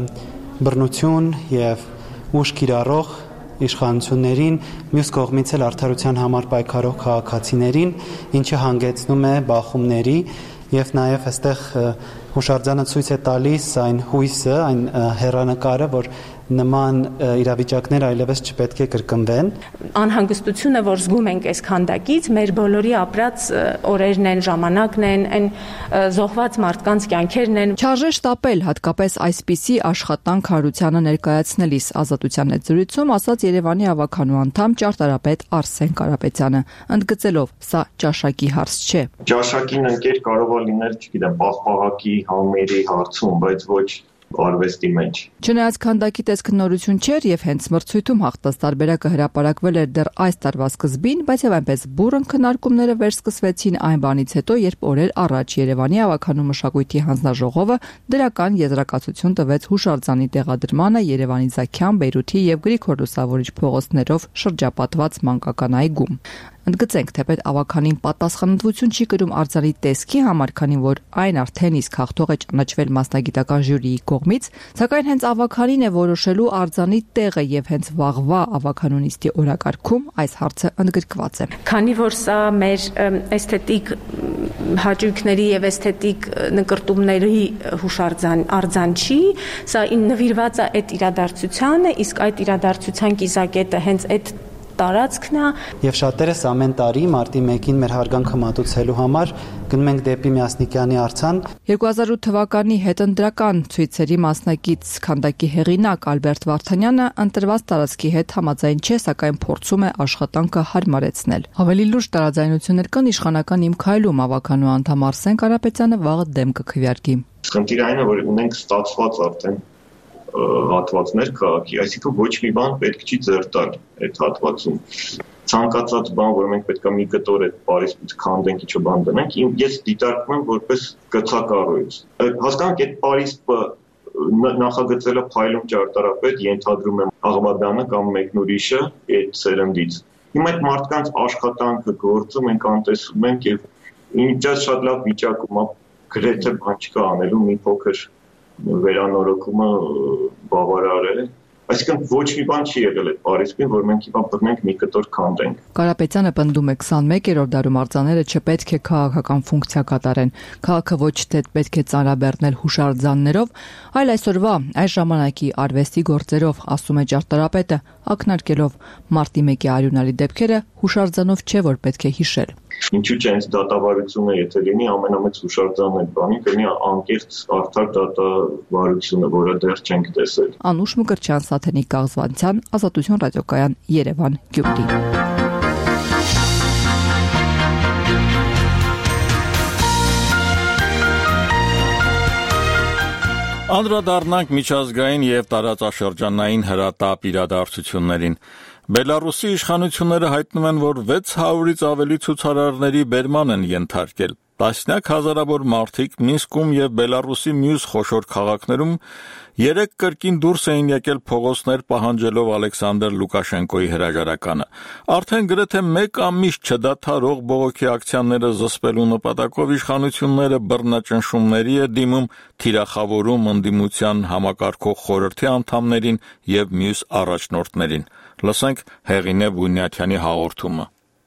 S16: բռնություն եւ ուժ կիրառող իշխանություններին, մյուս կողմից էլ արդարության համար պայքարող քաղաքացիներին, ինչը հանգեցնում է բախումների եւ նաեւ այստեղ հուշարձանը ցույց է տալիս այն հույսը, այն հեռանկարը, որ նման իրավիճակներ այլևս չպետք է կրկնվեն։
S17: Անհանգստությունը, որ զգում ենք այս քանդակից, մեր բոլորի ապրած օրերն են, ժամանակն են, այն զոհված մարդկանց կյանքերն են։
S15: Չարժե շտապել, հատկապես այսպիսի աշխատանք հարությանը ներկայացնելիս Ազատության հետ զրույցում ասաց Երևանի ավագանու անդամ ճարտարապետ Արսեն Կարապետյանը, ընդգծելով, սա ճաշակի հարց չէ։
S18: Ճաշակին ընկեր կարող է լինել, չգիտեմ, պաղպաղակի համերի հարցում, բայց ոչ արվեստի մեջ։
S15: Չնայած քանդակի տեսքը նորություն չէր եւ հենց մրցույթում հաղթած տարբերակը հրապարակվել էր դեռ այս տարվա սկզբին, բայց եւ այնպես բուրըն քննարկումները վերսկսվեցին այն բանից հետո, երբ օրեր առաջ Երևանի ավագանու մշակույթի հանձնաժողովը դրական եզրակացություն տվեց հուշարձանի տեղադրմանը Երևանի Զաքյան, Բեյրութի եւ Գրիգոր Լուսավորիչ փողոցներով շրջապատված մանկական այգում։ Ընդգծենք, թեպետ ավականին պատասխանատվություն չի կրում արձանի տեսքի համար, քանի որ այն արդեն իսկ հաղթող է ճանաչվել մասնագիտական ժյուրիի կողմից, սակայն հենց ավականին է որոշելու արձանի տեղը եւ հենց վաղվա ավականունիստի օրակարգում այս հարցը ընդգրկված է։
S17: Քանի որ սա մեր էսթետիկ հաճույքների եւ էսթետիկ նկրտումների հուշարձան արձան չի, սա նվիրված է այդ իրադարձությանը, իսկ այդ իրադարձության կիզակետը հենց այդ տարածքն է։
S16: Եվ շատերս ամեն տարի մարտի մեկին մեր հարգանքը մատուցելու համար գնում ենք դեպի Միասնիկյանի արձան։
S15: երկու հազար ութ թվականի հետընտրական ցույցերի մասնակից քանդակի հեղինակ Ալբերտ Վարդանյանը ընտրված տարածքի հետ համաձայն չէ, սակայն փորձում է աշխատանքը հարմարեցնել։ Ավելի լուրջ տարաձայնություններ կան իշխանական Իմ քայլում ավականու անդամ Արսեն Կարապետյանը վաղը դեմ կքվեարկի։
S18: Խնդիրը այն է, որ ունենք ստացված արդեն հատվածներ քաղաքի, այսինքն ոչ մի բան պետք չի ձեռ տալ այդ հատվածում։ Ցանկացած բան, որ մենք պետք է մի կտոր այդ Փարիզից քանդենք, ինչ բան դնենք, ես դիտարկում եմ որպես գծակառույց։ Հասկանանք, այդ Փարիզը նախագծել է Փայլում ճարտարապետ, ենթադրում եմ Աղբադյանը կամ մեկն ուրիշը այդ սերնդից։ Հիմա այդ մարդկանց աշխատանքը, գործը մենք անտեսում ենք եւ ինձ շատ լավ վիճակում է, գրեթե բան չկա անելու, մի փոքր վերանորոգումը բավարար է, այսինքն ոչ մի բան չի եղել այդ Փարիզին, որ մենք հիմա բռնենք մի կտոր քանդենք։
S15: Կարապետյանը պնդում է քսանմեկերորդ դարում արձանները չպետք է քաղաքական ֆունկցիա կատարեն։ Քաղաքը ոչ թե պետք է ծանրաբեռնել հուշարձաններով, այլ այսօրվա այս ժամանակի արվեստի գործերով, ասում է ճարտարապետը, ակնարկելով մարտի մեկի արյունալի դեպքերը հուշարձանով չէ, որ պետք է հիշել։
S18: Ինչու՞ չէ հենց դատավարությունը, եթե լինի ամենամեծ հուշարձանն այդ բանի, կլինի անկեղծ արդար դատավարությունը, որը դեռ չենք տեսել։
S15: Անուշ Մկրտչյան, Սաթենիկ Կաղզվանցյան, Ազատություն ռադիոկայան, Երևան, Գյումրի։
S1: Անդրադառնանք միջազգային եւ տարածաշրջանային հրատապ իրադարձություններին։ Բելարուսի իշխանությունները հայտնում են, որ վեց հարյուրից ավելի ցուցարարների բերման են ենթարկել։ Տասնյակ հազարավոր մարդիկ Մինսկում եւ Բելարուսի մյուս խոշոր քաղաքներում երեք կրկին դուրս էին եկել փողոցներ պահանջելով Ալեքսանդր Լուկաշենկոյի հրաժարականը։ Արդեն գրեթե մեկ ամիս չդադարող բողոքի ակցիաները զսպելու նպատակով իշխանությունները բռնաճնշումների է դիմում, թիրախավորում ընդդիմության համակարգող խորհրդի անդամներին եւ մյուս առաջնորդներին։ Լսենք Հեղինե Բունյաթյանի հաղորդումը։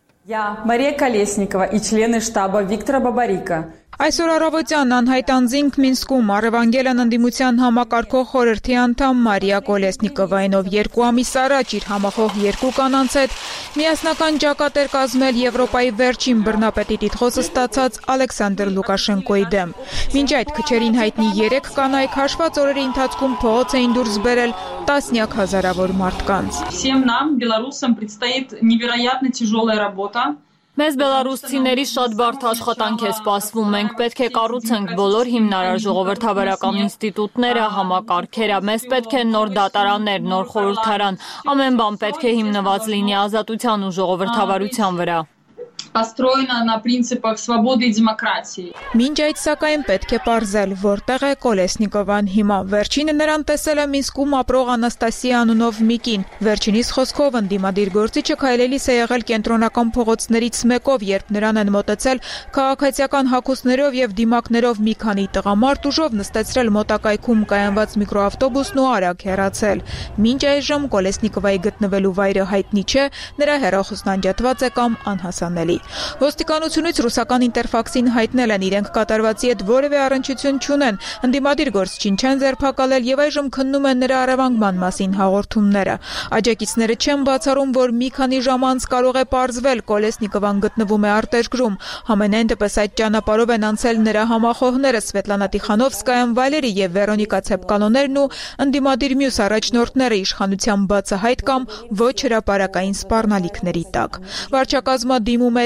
S19: Я, Мария Колесникова и члены штаба Виктора Бабарика.
S20: Այսօր առավոտյան անհայտ անձինք Մինսկում առևանգել են ընդդիմության համակարգող խորհրդի անդամ Մարիա Կոլեսնիկովային, ով երկու ամիս առաջ իր համախոհ երկու կանանց հետ միասնական ճակատ էր կազմել Եվրոպայի վերջին բռնապետի տիտղոսը ստացած Ալեքսանդր Լուկաշենկոյի դեմ։ Մինչ այդ քչերին հայտնի երեք կանայք հաշված օրերի ընթացքում փողոց էին դուրս բերել տասնյակ հազարավոր մարդկանց։
S19: Всем нам, белорусам, предстоит невероятно тяжелая работа.
S2: Մեզ բելարուսցիների շատ բարդ աշխատանք է սպասվում, մենք պետք է կառուցենք բոլոր հիմնարար ժողովրդավարական ինստիտուտները, համակարգերը, մեզ պետք է նոր դատարաններ, նոր խորհրդարան, ամեն բան պետք է հիմնված լինի ազատության ու ժողովրդավարության վրա։
S19: Построена на принципах свободы и демократии.
S20: Մինչ այդ սակայն պետք է պարզել, որտեղ է Կոլեսնիկովան հիմա։ Վերջինը նրան տեսել է Մինսկում ապրող Անաստասիա անունով մի կին։ Վերջինիս խոսքով ընդդիմադիր գործիչը քայլելիս է եղել կենտրոնական փողոցներից մեկով, երբ նրան են մոտեցել քաղաքացիական հագուստներով եւ դիմակներով մի քանի տղամարդ ուժով նստեցրել մոտակայքում կայանված միկրոավտոբուսն ու արագ հեռացել։ Մինչ այժմ Կոլեսնիկովայի գտնվելու վայրը հայտնի չէ, նրա հեռախոսն անջատված է կամ անհասանելի։ Ոստիկանությունից ռուսական ինտերֆաքսին հայտնել են իրենք կատարվածի հետ որևէ առնչություն չունեն, ընդդիմադիր գործչին չեն ձերբակալել եւ այժմ քննում են նրա առևանգման մասին հաղորդումները։ Աջակիցները չեն բացառում, որ մի քանի ժամ անց կարող է պարզվել Կոլեսնիկովան գտնվում է արտերկրում։ Համենայն դեպս այդ ճանապարհով են անցել նրա համախոհները Սվետլանա Տիխանովսկայան, Վալերի եւ Վերոնիկա Ցեպկալոներն ու ընդդիմադիր մյուս առաջնորդները իշխանության բացահայտ կամ ոչ հրապարակային սպառնալիքների տակ։ Վարչակազմը դիմում է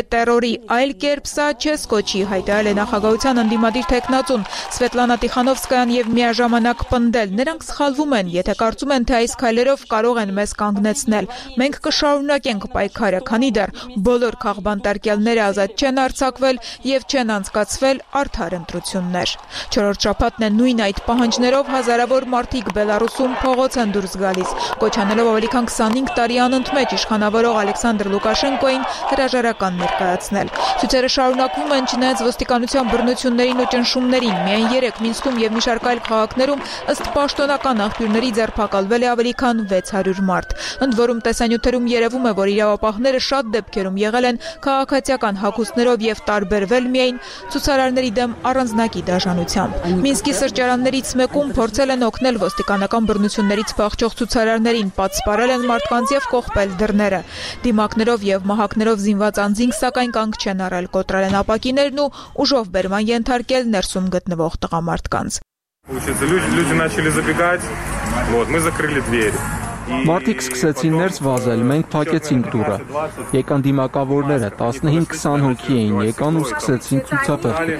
S20: տերորի, այլ կերպ սա չես կոչի, հայտարարել է նախագահության ընդդիմադիր թեկնածուն Սվետլանա Տիխանովսկայան եւ միաժամանակ պնդել. նրանք սխալվում են, եթե կարծում են, թե այս քայլերով կարող են մեզ կանգնեցնել։ Մենք կշարունակենք պայքարը, քանի դեռ բոլոր քաղբանտարկյալները ազատ չեն արձակվել եւ չեն անցկացվել արդար ընտրություններ։ Չորրորդ շաբաթն է նույն այդ պահանջներով հազարավոր մարդիկ Բելարուսում փողոց են դուրս գալիս, կոչանելով ավելի քան քսանհինգ տարի անընդմեջ իշխանավորող Ալեքսանդր Լուկաշենկոին հրաժարական ներկայացնել։ Ցույցերը շարունակվում են չնայած ոստիկանության բռնություններին ու ճնշումներին։ Միայն երեք Մինսկում եւ մի շարք այլ քաղաքներում ըստ պաշտոնական աղբյուրների ձերբակալվել է ավելի քան վեց հարյուր մարդ։ Ընդ որում տեսանյութերում երևում է, որ իրավապահները շատ դեպքերում եղել են քաղաքացիական հագուստներով եւ տարբերվել միայն ցուցարարների դեմ առանձնակի դաշնությամբ։ Մինսկի սրճարաններից մեկում փորձել են օգնել ոստիկանական բռնություններից փախչող ցուցարարներին, պատսպարել են մարդկանց եւ կողպել դռները։ Դիմակներով եւ մահակներով զինված անձինք սակայն կանգ չեն առել, կոտրել են ապակիներն ու ուժով բերման ենթարկել ներսում գտնվող տղամարդկանց։
S21: Люди начали забегать, вот, мы закрыли дверь.
S22: Մարդիկ սկսեցին ներս վազել, մենք փակեցինք դուռը։ Եկան դիմակավորները, տասնհինգ քսան հոգի էին, եկան ու սկսեցին ցուցափեղկը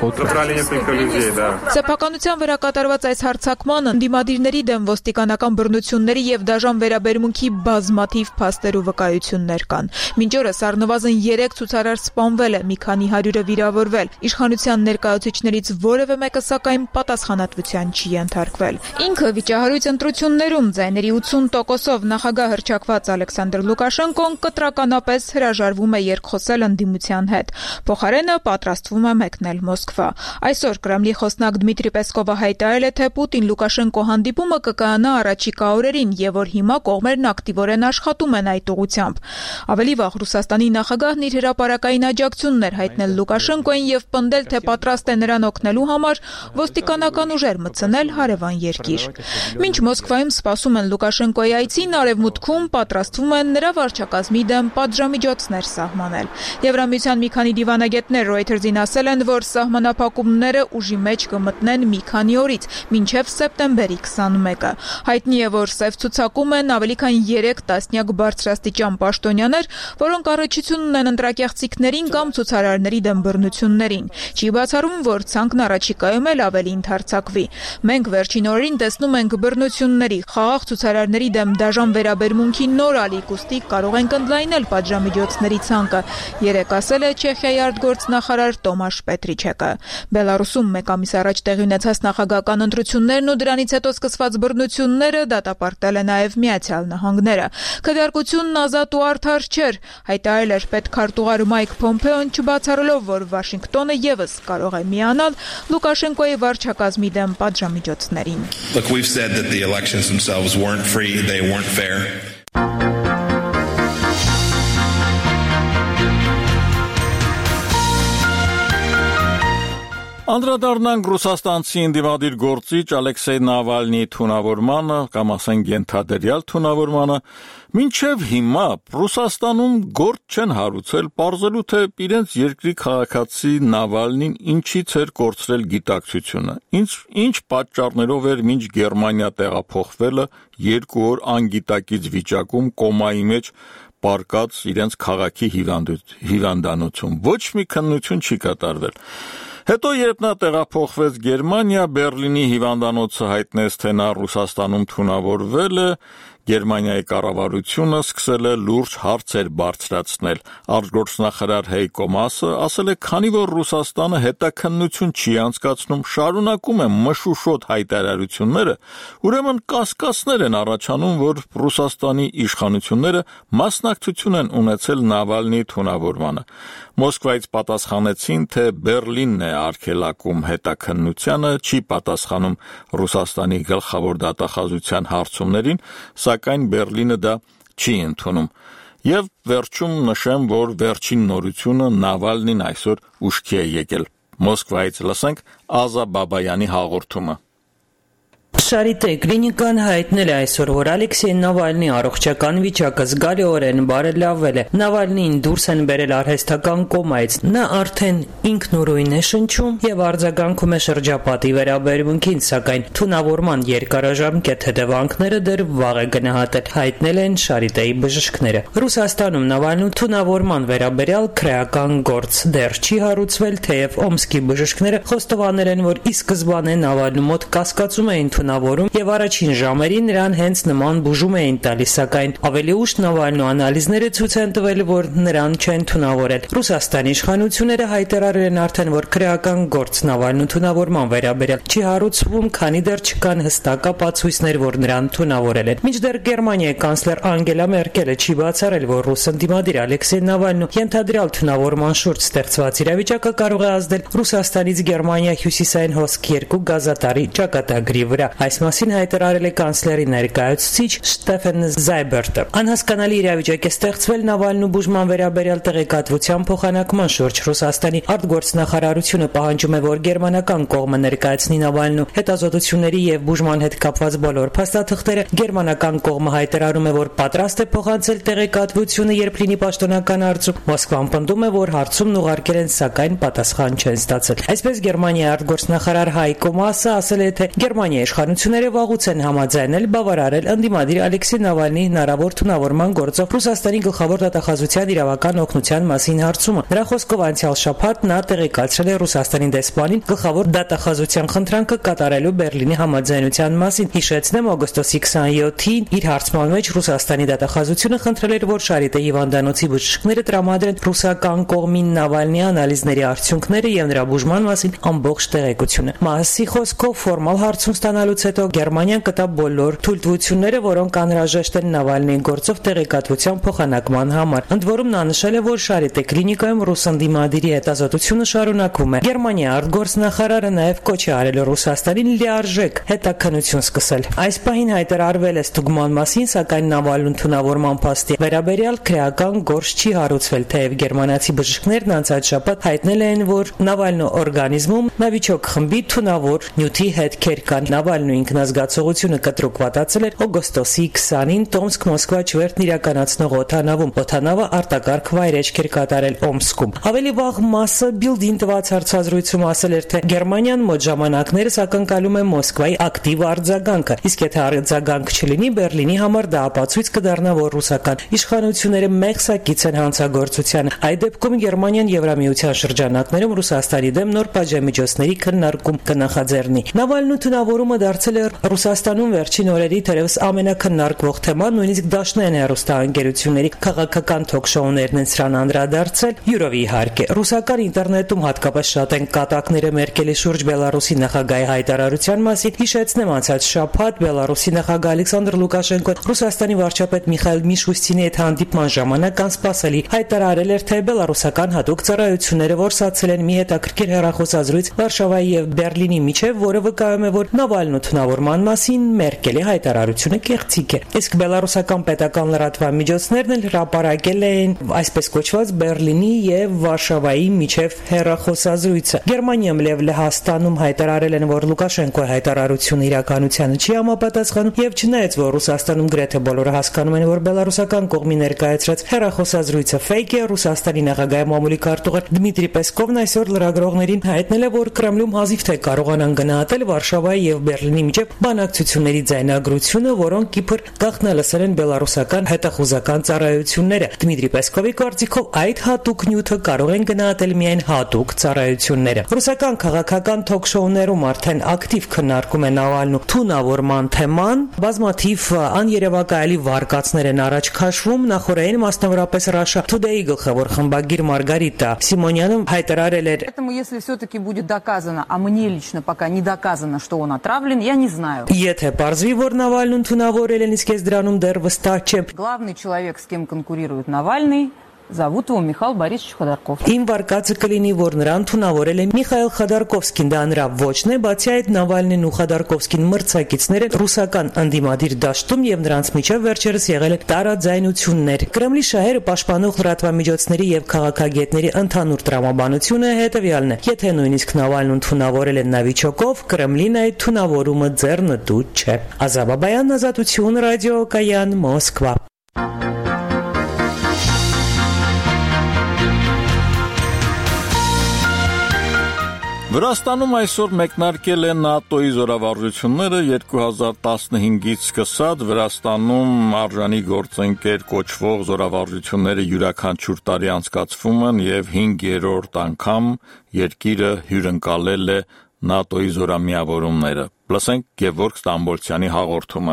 S22: կոտրել։
S20: Սեփականության վրա կատարված այս հարձակմանը ընդդիմադիրների դեմ ոստիկանական բռնությունների եւ դաժան վերաբերմունքի բազմաթիվ փաստեր ու վկայություններ կան։ Մինչ օրս առնվազն երեք ցուցարար սպանվել է, մի քանի հարյուրը վիրավորվել։ Իշխանության ներկայացուցիչներից որևէ մեկը սակայն պատասխանատվության չի ենթարկվել։ Ինքը վիճահարույց ընտրություններում ձայների ութսուն տոկոսով նախագահ հռչակված Ալեքսանդր Լուկաշենկոն կտրականապես հրաժարվում է երկխոսել ընդդիմության հետ։ Փոխարենը պատրաստվում է մեկնել Մոսկվա։ Այսօր Կրեմլի խոսնակ Դմիտրի Պեսկովը հայտարարել է, թե Պուտին-Լուկաշենկո հանդիպումը կկայանա առաջիկա օրերին եւ որ հիմա կողմերն ակտիվորեն աշխատում են այդ ուղղությամբ։ Ավելի վաղ Ռուսաստանի նախագահն իր հրապարակային աջակցությունն էր հայտնել Լուկաշենկոին եւ պնդել, թե պատրաստ է նրան օգնելու համար ոստիկանական ուժեր մտցնել հարևան երկիր։ Մինչ Մոսկվայում սպասում են Լուկաշենկոյի այցին, Արևմուտքում պատրաստվում են նրա վարչակազմի դեմ պատժամիջոցներ սահմանել։ Եվրամիության մի քանի դիվանագետներ Reuters-ին ասել են, որ սահմանափակումները ուժի մեջ կմտնեն մի քանի օրից, մինչև սեպտեմբերի քսանմեկը։ Հայտնի է, որ սև ցուցակում են ավելի քան երեք տասնյակ բարձրաստիճան պաշտոնյաներ, որոնք առնչություն ունեն ընտրակեղծիքներին կամ ցուցարարների դեմ բռնություններին։ Չի բացառում, որ ցանկն առաջիկայում էլ ավելի ընդհարձակվի։ Մենք վերջին օրերին տեսնում ենք բռնությունների, խաղաղ ցուցարարների դեմ դաժան վերաբերմունքի նոր ալիք, ուստի կարող ենք ընդլայնել պատժամիջոցների ցանկը, երեկ ասել է Չեխիայի արտգործնախարար Տոմաշ Պետրիչեկը։ Բելարուսում մեկ ամիս առաջ տեղի ունեցած նախագահական ընտրություններն ու դրանից հետո սկսված բռնությունները դատապարտել է նաև Միացյալ Նահանգները։ Քվեարկությունն ազատ ու արդար չէր, հայտարարել էր պետքարտուղար Մայք Փոմփեոն, չբացառելով, որ Վաշինգտոնը եւս կարող է միանալ Լուկաշենկոյի վարչակազմի դեմ պատժամիջոցներին։
S23: Look, we've said that the elections themselves weren't free, they weren't fair.
S1: Անդրադառնանք ռուսաստանցի ընդդիմադիր գործիչ Ալեքսեյ Նավալնիի թունավորմանը, կամ ասենք ենթադրյալ թունավորմանը, մինչև հիմա Ռուսաստանում գործ չեն հարուցել պարզելու, թե իրենց երկրի քաղաքացի Նավալնին ինչից էր կորցրել գիտակցությունը, ինչ, ինչ պատճառներով էր մինչ Գերմանիա տեղափոխվելը երկու օր անգիտակից վիճակում կոմայի մեջ պարկած իրենց քաղաքի հիվանդանոցում։ Ոչ մի քննություն չի կատարվել։ Հետո երբ նա տեղափոխվեց Գերմանիա, Բերլինի հիվանդանոցը հայտնեց, թե նա Ռուսաստանում թունավորվել է, Գերմանիայի կառավարությունը սկսել է լուրջ հարցեր բարձրացնել։ Արտգործնախարար Հեյկո Մասը ասել է, քանի որ Ռուսաստանը հետաքննություն չի անցկացնում, շարունակում է մշուշոտ հայտարարությունները, ուրեմն կասկածներ են առաջանում, որ Ռուսաստանի իշխանությունները մասնակցություն են ունեցել Նավալնիի թունավորմանը։ Մոսկվայից պատասխանեցին, թե Բերլինն է արգելակում հետաքննությանը, չի պատասխանում Ռուսաստանի գլխավոր դատախազության հարցումներին, սակայն Բերլինը դա չի ընդունում։ Եվ վերջում նշեմ, որ վերջին նորությունը Նավալնին այսօր ուշքի է եկել։ Մոսկվայից լսենք Ազա Բաբայանի հաղորդումը։
S3: Շարիտե կլինիկան հայտնել է այսօր, որ Ալեքսեյ Նավալնի առողջական վիճակը զգալիորեն բարելավել է։ Նավալնին դուրս են բերել արհեստական կոմայից։ Նա արդեն ինքնուրույն է շնչում եւ արձագանքում է շրջապատի վերաբերմունքին, սակայն թունավորման երկարաժամկետ հետևանքները դեռ վաղ է գնահատել, հայտնել են Շարիտեի բժիշկները։ Ռուսաստանում Նավալնու թունավորման վերաբերյալ քրեական գործ դեռ չի հարուցվել, թեև Օմսկի բժիշկները խոստովանել են, որ ի սկզբանե Նավալնու մոտ կասկածում էին թունավորում եւ առաջին ժամերին նրան հենց նման բուժում էին տալիս, սակայն ավելի ուշ Նավալնու անալիզները ցույց են տվել, որ նրան չեն թունավորել։ Ռուսաստանի իշխանությունները հայտարարել են արդեն, որ քրեական գործ Նավալնու թունավորման վերաբերյալ չի հարուցվում, քանի դեռ չկան հստակ ապացույցներ, որ նրան թունավորել են։ Մինչդեռ Գերմանիայի կանցլեր Անգելա Մերկելը չի բացառել, որ ռուս ընդդիմադիր Ալեքսեյ Նավալնու ենթադրյալ թունավորման շուրջ ստեղծված իրավիճակը կարող է ազդել Ռուսաստանից Գերմանիա հյուսիսային հոսք երկու գազատարի ճակատագրի վրա։ Այս մասին հայտարարել է կանցլերի ներկայացուցիչ Շտեֆեն Զայբերտը։ Անհասկանալի իրավիճակ է ստեղծվել Նավալնու բուժման վերաբերյալ տեղեկատվության փոխանակման շուրջ։ Ռուսաստանի արտգործնախարարությունը պահանջում է, որ գերմանական կողմը ներկայացնի Նավալնու հետազոտությունների եւ բուժման հետ կապված բոլոր փաստաթղթերը։ Գերմանական կողմը հայտարարում է, որ պատրաստ է փոխանցել տեղեկատվությունը, երբ լինի պաշտոնական արդյունք։ Մոսկվան պնդում է, որ հարցումն ուղարկել են, սակայն պատասխան չեն ստացել։ Այսպես Գերմանիայի արտգործնախարար Հայկո Մասը ասել է, թե Գերմանիայի իշխանությունները վաղուց են համաձայնել բավարարել ընդդիմադիր Ալեքսեյ Նավալնի հնարավոր թունավորման գործով Ռուսաստանի գլխավոր դատախազության իրավական օգնության մասին հարցումը։ Նրա խոսքով անցյալ շաբաթ նա տեղեկացրել է Ռուսաստանի դեսպանին գլխավոր դատախազության խնդրանքը կատարելու Բերլինի համաձայնության մասին։ Հիշեցնեմ, օգոստոսի քսաներկուին իր հարցման մեջ Ռուսաստանի դատախազությունը խնդրել էր, որ Շարիտե հիվանդանոցի բժիշկները տրամադրեն ռուսական կողմին Նավալնի անալիզների արդյունքները եւ նրա բուժման մասին ամբողջ տեղեկությունը։ Մասի խոսքով ֆորմալ հարցում ստանալուց հետո Գերմանիան կտա բոլոր թույլտվությունները, որոնք անհրաժեշտ են Նավալնիի գործով տեղեկատվության փոխանակման համար։ Ընդ որում նա նշել է, որ Շարիտե կլինիկայում ռուս ընդդիմադիրի հետազոտությունը շարունակվում է։ Գերմանիայի արտգործնախարարը նաև կոչ է արել Ռուսաստանին լիարժեք հետաքննություն սկսել։ Այս պահին հայտարարվել է ստուգման մասին, սակայն Նավալնու թունավորման փաստի վերաբերյալ քրեական գործ չի հարուցվել, թեև գերմանացի բժիշկներն անցած շաբաթ հայտնել են, որ Նավալնու օրգանիզմում Նավիչոկ խմբի թունավոր նյութի հետքեր կան։ Նավալնու ինքնազգացողությունը կտրուկ վատացել էր օգոստոսի քսանին Տոմսկ-Մոսկվա չվերթն իրականացնող օդանավում։ Օդանավը արտակարգ վայրեջք էր կատարել Օմսկում։ Ավելի վաղ Մասը Բիլդին տված հարցազրույցում ասել էր, թե Գերմանիան մոտ ժամանակներս ակնկալում է Մոսկվայի ակտիվ արձագանքը, իսկ եթե արձագանք չլինի, Բերլինի համար դա ապացույց կդառնա, որ ռուսական իշխանությունները մեղսակից են հանցագործությանը։ Այդ դեպքում Գերմանիան Եվրամիության շրջանակներում Ռուսաստանի դեմ նոր պատժամիջոցների քննարկում կնախաձեռնի։ Նավալնու թունավորումը դարձել է Ռուսաստանում վերջին օրերի թերևս ամենաքննարկվող թեման, նույնիսկ դաշնային հեռուստաընկերությունների քաղաքական թոք-շոուներն են սրան անդրադարձել, յուրով իհարկե։ Ռուսական ինտերնետում հատկապես շատ են կատակները Մերկելի շուրջ Բելարուսի նախագահի հայտարարության մասին։ Հիշեցնեմ, անցած շաբաթ Բելարուսի նախագահ Ալեքսանդր Լուկաշենկոն Ռուսաստանի վարչապետ Միխայիլ Միշուստինի հետ հանդիպման ժամանակ անսպասելի հայտարարել էր, թե բելարուսական հատուկ ծառայությունները որսացել են մի հետաքրքիր հեռախոսազրույց Վարշավայի եւ Բերլինի միջև, որը վկայում է, որ Նավալնու թունավորման մասին Մերկելի հայտարարությունը կեղծիք է։ Իսկ բելարուսական պետական լրատվամիջոցներն էլ հրապարակել են այսպես կոչված Բերլինի եւ Վարշավայի միջև հեռախոսազրույցը։ Գերմանիայում եւ Լեհաստանում հայտարարել են, որ Լուկաշենկոյի հայտարարությունը իրականությանը չի համապատասխանում, եւ չնայած որ Ռուսաստանում գրեթե բոլորը հասկանում են, որ բելարուսական կողմի ներկայացրած հեռախոսազրույցը ֆեյք է, Ռուսաստանի նախագահի մամուլի քարտուղար Դմիտրի Պեսկովն այսօր լրագրողներին հայտնել է, որ Կրեմլում հազիվ թե կարողանան գնահատել Վարշավայի եւ Բերլինի միջև բանակցությունների ձայնագրությունը, որոնք իբր գաղտնալսել են բելարուսական հետախուզական ծառայությունները։ Դմիտրի Պեսկովի կարծիքով այդ հատուկ նյութը կարող են գնահատել միայն հատուկ ծառայությունները։ Ռուսական քաղաքական թոք-շոուներում արդեն ակտիվ քննարկում է Նավալնու թունավորման թեման, բազմաթիվ աներևակայելի վարկածներ են առաջ քաշվում, նախորդին մասնավորապես Russia Today-ի գլխավոր խմբագիր Մարգարիտա Սիմոնյանը հայտարարել էր.
S4: Поэтому если все-таки будет доказано, а мне лично пока не доказано, что он отравлен, я не знаю.
S3: Եթե պարզվի, որ Նավալնուն թունավորել են, իսկ ես դրանում դեռ վստահ չեմ։
S4: Главный человек, с кем конкурирует Навальный, Зовут его Михаил Борисович Ходорков.
S3: Իմ վարկածը կլինի, որ նրան թունավորել է Միխայել Խոդորկովսկին, դա նրա ոչն է, բացի այդ Նավալնին ու Խոդորկովսկին մրցակիցները ռուսական ընդդիմադիր դաշտում եւ նրանց միջև վերջերս եղել են տարաձայնություններ։ Կրեմլի շահերը պաշտպանող լրատվամիջոցների եւ քաղաքագետների ընդհանուր տրամաբանությունը հետեւյալն է. եթե նույնիսկ Նավալնուն թունավորել են նավիճոկով, Կրեմլին այդ թունավորումը ձեռնտու չէ։ Ազաբաբայան, Ազատություն, ռադիոկայան, Մոսկվա։
S1: Վրաստանում այսօր մեկնարկել են ՆԱՏՕ-ի զորավարժությունները երկու հազար տասնհինգից սկսած Վրաստանում արժանի գործընկեր կոչվող զորավարժությունները յուրաքանչյուր տարի անցկացվում են եւ հինգերորդ անգամ երկիրը հյուրընկալել է ՆԱՏՕ-ի զորամիավորումները։ Լսենք Գևորգ Ստամբոլցյանի հաղորդումը։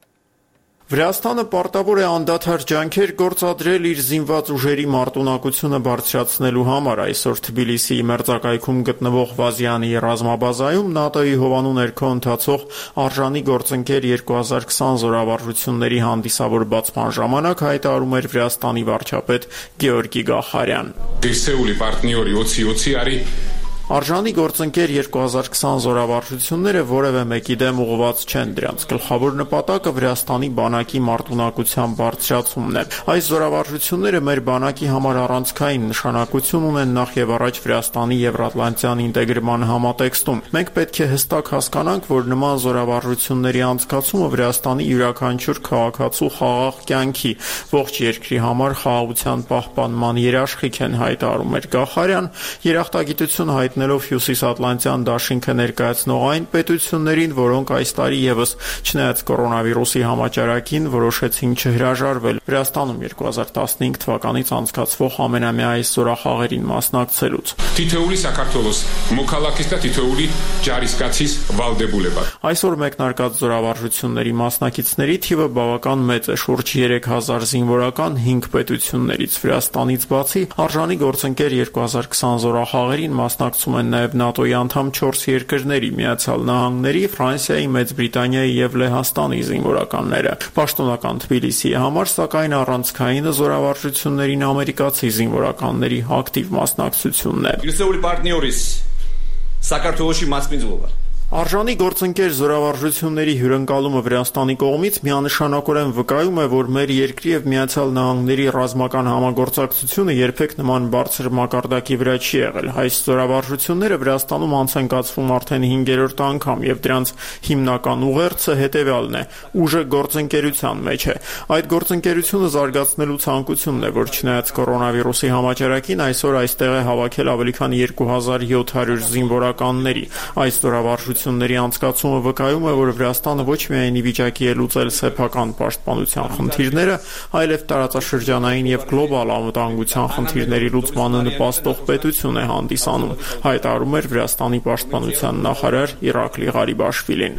S5: Վրաստանը պարտավոր է անդադար ջանքեր գործադրել իր զինված ուժերի մարտունակությունը բարձրացնելու համար։ Այսօր Թբիլիսիի մերձակայքում գտնվող Վազյանի ռազմաբազայում ՆԱՏՕ-ի հովանու ներքո ընթացող արժանի գործընկեր երկու հազար քսան զորավարժությունների հանդիսավոր բացման ժամանակ հայտարարում էր Վրաստանի վարչապետ Գեորգի Գախարյան։
S8: Դեսեուլի պարտնյորի օցի օցի արի
S5: Արժանի գործընկեր երկու հազար քսան զորավարժությունները որևէ մեկի դեմ ուղղված չեն, դրանց գլխավոր նպատակը Վրաստանի բանակի մարտունակության բարձրացումն է։ Այս զորավարժությունները մեր բանակի համար առանցքային նշանակություն ունեն նախ եւ առաջ Վրաստանի Եվրատլանտյան ինտեգրման համատեքստում։ Մենք պետք է հստակ հասկանանք, որ նման զորավարժությունների անցկացումը Վրաստանի յուրաքանչյուր քաղաքացու խաղաղ կյանքի, ողջ երկրի համար խաղաղության պահպանման երաշխիք են, հայտարարում էր Գախարյան, երախտագիտություն հայտ ներկայացնելով Հյուսիսատլանտյան դաշինքը ներկայացնող այն պետություններին, որոնք այս տարի եւս չնայած կորոնավիրուսի համաճարակին որոշեցին չհրաժարվել Վրաստանում երկու հազար տասնհինգ թվականից անցկացվող ամենամյա այս զորախաղերին մասնակցելուց։
S8: Թիթեուլի Սակարտովոս Մոքալակիստա Թիթեուլի Ջարիսկացիս Վալդեբուլեվար։
S5: Այսօր մեկնարկած զորավարժությունների մասնակիցների թիվը բավական մեծ է, շուրջ երեք հազար զինվորական հինգ պետություններից։ Վրաստանից բացի արժանի գործընկեր երկու հազար քսան զորախաղերին մասնակցում են նաև ՆԱՏՕ-ի անդամ չորս երկրների՝ Միացյալ Նահանգների, Ֆրանսիայի, Մեծ Բրիտանիայի եւ Լեհաստանի զինվորականները։ Պաշտոնական Թբիլիսիի համար, սակայն առանցքայինը զորավարժություններին ամերիկացի զինվորականների ակտիվ մասնակցությունն է։
S9: Յուսեուլի պարտնյորիս Սակարտովոչի մասմիձլովա
S5: Արժանի գործընկեր զորավարժությունների հյուրընկալումը Վրաստանի կողմից միանշանակորեն վկայում է, որ մեր երկրի եւ Միացյալ Նահանգների ռազմական համագործակցությունը երբեք նման բարձր մակարդակի վրա չի եղել։ Այս զորավարժությունները Վրաստանում անց են կացվում արդեն հինգերորդ անգամ եւ դրանց հիմնական ուղերձը հետեւյալն է՝ ուժը գործընկերության մեջ է։ Այդ գործընկերությունը զարգացնելու ցանկությունն է, որ չնայած կորոնավիրուսի համաճարակին այսօր այստեղ է հավաքել ավելի քան երկու հազար յոթ հարյուր զինվորականների։ Այս զորավարժությունները ների անցկացումը վկայում է, որ Վրաստանը ոչ միայն ի վիճակի է լուծել սեփական պաշտպանության խնդիրները, այլև տարածաշրջանային եւ գլոբալ անվտանգության խնդիրների լուծմանը նպաստող պետություն է հանդիսանում, հայտարարում էր Վրաստանի պաշտպանության նախարար Իրակլի Ղարիբաշվիլին։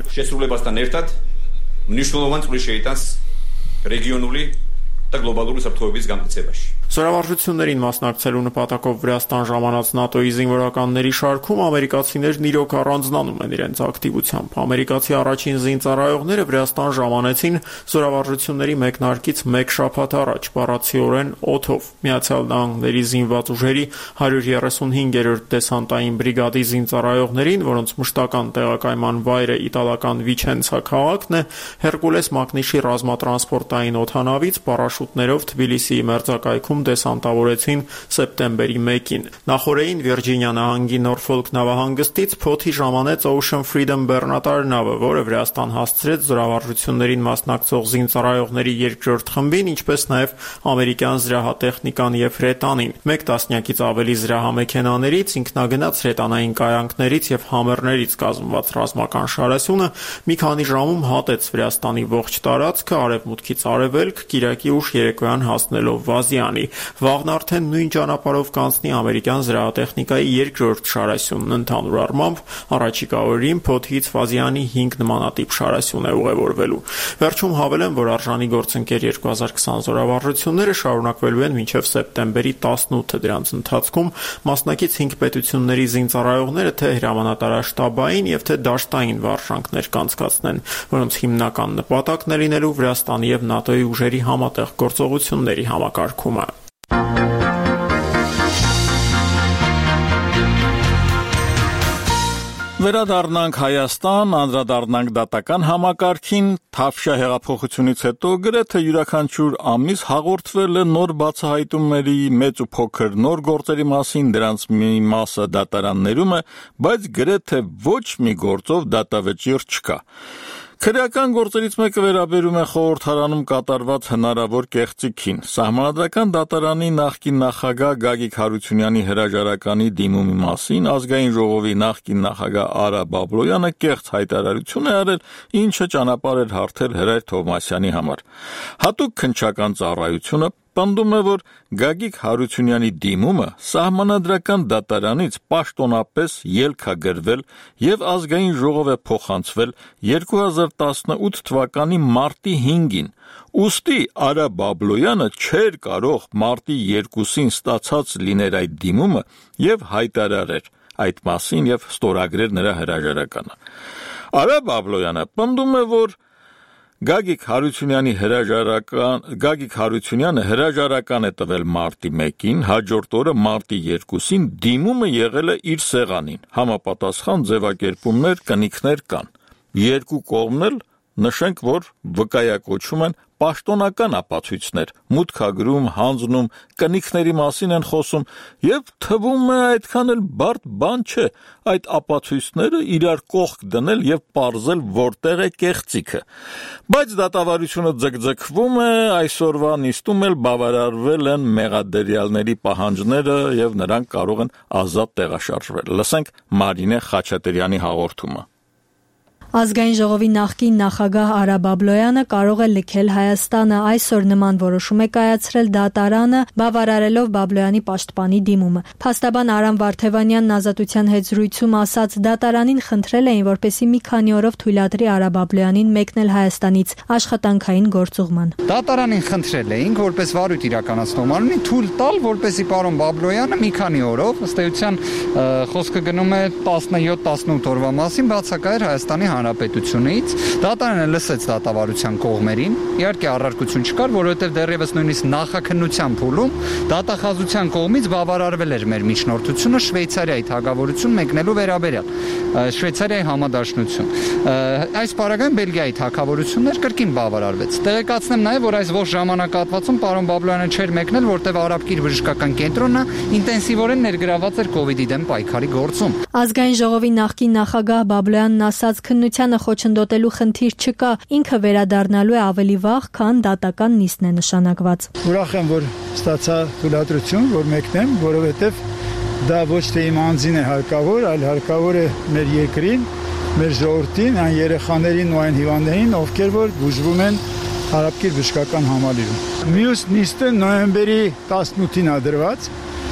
S9: Ռեգիոնուլի գլոբալուրի սապթոյից գամտեցեվաշ
S5: Զորավարժություններին մասնակցելու նպատակով Վրաստան ժամանած ՆԱՏՕ-ի զինվորականների շարքում ամերիկացիներն իրոք առանձնանում են իրենց ակտիվությամբ։ Ամերիկացի առաջին զինծառայողները Վրաստան ժամանեցին զորավարժությունների մեկնարկից մեկ շաբաթ առաջ, բառացիորեն օդով։ Միացյալ Նահանգների զինված ուժերի հարյուր երեսունհինգերորդ դեսանտային բրիգադի զինծառայողներին, որոնց մշտական տեղակայման վայրը իտալական Վիչենցա քաղաքն է, Հերկուլես Մակնիշի ռազմատրանսպորտային օդանավից պարաշուտներով Թբիլիսիի մերձակայքում դեսանտավորեցին սեպտեմբերի մեկին։ Նախորդին Վիրջինիա նահանգի Նորֆոլք նավահանգստից փոթի ժամանեց Ocean Freedom բեռնատար նավը, որը Վրաստան հասցրեց զորավարժություններին մասնակցող զինծառայողների երկրորդ խմբին, ինչպես նաև ամերիկյան զրահատեխնիկան եւ հրետանին։ Մեկ տասնյակից ավելի զրահամեքենաներից, ինքնագնաց հրետանային կայանքներից եւ համերներից կազմված ռազմական շարասյունը մի քանի ժամում հատեց Վրաստանի ողջ տարածքը արևմուտքից արևելք, կիրակի ուշ երեկոյան հասնելով Վազյանի։ Վաղն արդեն նույն ճանապարհով կանցնի ամերիկյան զրահատեխնիկայի երկրորդ շարասյունն, ընդհանուր առմամբ առաջիկա օրերին փոթից Վազյանի հինգ նմանատիպ շարասյուն է ուղևորվելու։ Վերջում հավելեմ, որ արժանի գործընկեր երկու հազար քսան զորավարժությունները շարունակվելու են մինչև սեպտեմբերի տասնութը։ Դրանց ընթացքում մասնակից հինգ պետությունների զինծառայողները թե հրամանատարաշտաբային եւ թե դաշտային վարժանքներ կանցկացնեն, որոնց հիմնական նպատակն է լինելու Վրաստանի եւ ՆԱՏՕ-ի ուժերի համատեղ գործողությունների համակարգումը։
S1: Վերադառնանք Հայաստան, անդրադառնանք դատական համակարգին, Թավշյա հեղափոխությունից հետո գրեթե յուրաքանչյուր ամիս հաղորդվել է նոր բացահայտումների մեծ ու փոքր նոր գործերի մասին, դրանց մի մասը դատարաններում է, բայց գրեթե ոչ մի գործով դատավճիռ չկա։ Քրեական գործերից մեկը վերաբերում է խորհրդարանում կատարված հնարավոր կեղծիքին։ Սահմանադրական դատարանի նախկին նախագահ Գագիկ Հարությունյանի հրաժարականի դիմումի մասին ազգային ժողովի նախկին նախագահ Արա Բաբլոյանը կեղծ հայտարարություն է արել, ինչը ճանապարհ էր հարթել Հրայր Թովմասյանի համար։ Հատուկ քննչական ծառայությունը պնդում է, որ Գագիկ Հարությունյանի դիմումը սահմանադրական դատարանից պաշտոնապես ելք է գրվել եւ ազգային ժողով է փոխանցվել երկու հազար տասնութ թվականի մարտի հինգին։ Ուստի Արա Բաբլոյանը չէր կարող մարտի երկուսին ստացած լիներ այդ դիմումը եւ հայտարարեր այդ մասին եւ ստորագրեր նրա հրաժարականը։ Արա Բաբլոյանը պնդում է, որ Գագիկ Հարությունյանի հրաժարական Գագիկ Հարությունյանը հրաժարական է տվել մարտի մեկին, հաջորդ օրը մարտի երկուսին դիմումը եղել է իր սեղանին։ Համապատասխան ձևակերպումներ, կնիքներ կան։ Երկու կողմն էլ նշենք, որ վկայակոչում են պաշտոնական ապացույցներ, մուտքագրում, հանձնում, կնիքների մասին են խոսում եւ թվում է այդքան էլ բարդ բան չէ այդ ապացույցները իրար կողք դնել եւ պարզել որտեղ է կեղծիքը։ Բայց դատավարությունը ձգձգվում է, այսօրվա նիստում էլ բավարարվել են մեղադրյալների պահանջները եւ նրանք կարող են ազատ տեղաշարժվել։ Լսենք Մարինե Խաչատրյանի հաղորդումը։
S6: Ազգային ժողովի նախկին նախագահ Արա Բաբլոյանը կարող է լքել Հայաստանը, այսօր նման որոշում է կայացրել դատարանը, բավարարելով Բաբլոյանի պաշտպանի դիմումը։ Փաստաբան Արամ Վարդևանյանն ազատության հետ զրույցում ասաց, դատարանին խնդրել էին, որպեսզի մի քանի օրով թույլատրի Արա Բաբլոյանին մեկնել Հայաստանից աշխատանքային գործուղման։
S7: Դատարանին խնդրել էինք, որպես վարույթ իրականացնող մարմնի թույլ տալ, որպեսզի պարոն Բաբլոյանը մի քանի օրով, ըստ էության խոսքը գնում է տասնյոթ տասնութ օրվա մասին, բացակայեր Հայաստանի Հանրապետությունից, դատարանը լսեց դատավարության կողմերին, իհարկե առարկություն չկար, որովհետև դեռևս նույնիսկ նախաքննության փուլում դատախազության կողմից բավարարվել էր մեր միջնորդությունը Շվեյցարիայի թագավորություն մեկնելու վերաբերյալ, Շվեյցարիայի համադաշնություն։ Այս պարագայում Բելգիայի թագավորություններ կրկին բավարարվեց։ Տեղեկացնեմ նաև, որ այս ողջ ժամանակահատվածում պարոն Բաբլոյանը չէր մեկնել, որտեղ Արաբկիր բժշկական կենտրոնը ինտենսիվորեն ներգրաված էր կոവിഡ്ի դեմ պայքարի գործում։
S6: Ազգային ժողովի նախկին նախագահ Բաբլոյանն ասաց, քննությանը խոչընդոտելու խնդիր չկա, ինքը վերադառնալու է ավելի վաղ, քան դատական նիստն է նշանակված։
S11: Ուրախ եմ, որ ստացա թույլատրություն, որ մեկնեմ, որովհետև դա ոչ թե իմ անձին է հարկավոր, այլ հարկավոր է մեր երկրին, մեր ժողովրդին, այն երեխաներին ու այն հիվանդներին, ովքեր որ բուժվում են Արաբկիր բժշկական համալիրում։ Մյուս նիստը նոյեմբերի տասնութին է դրված,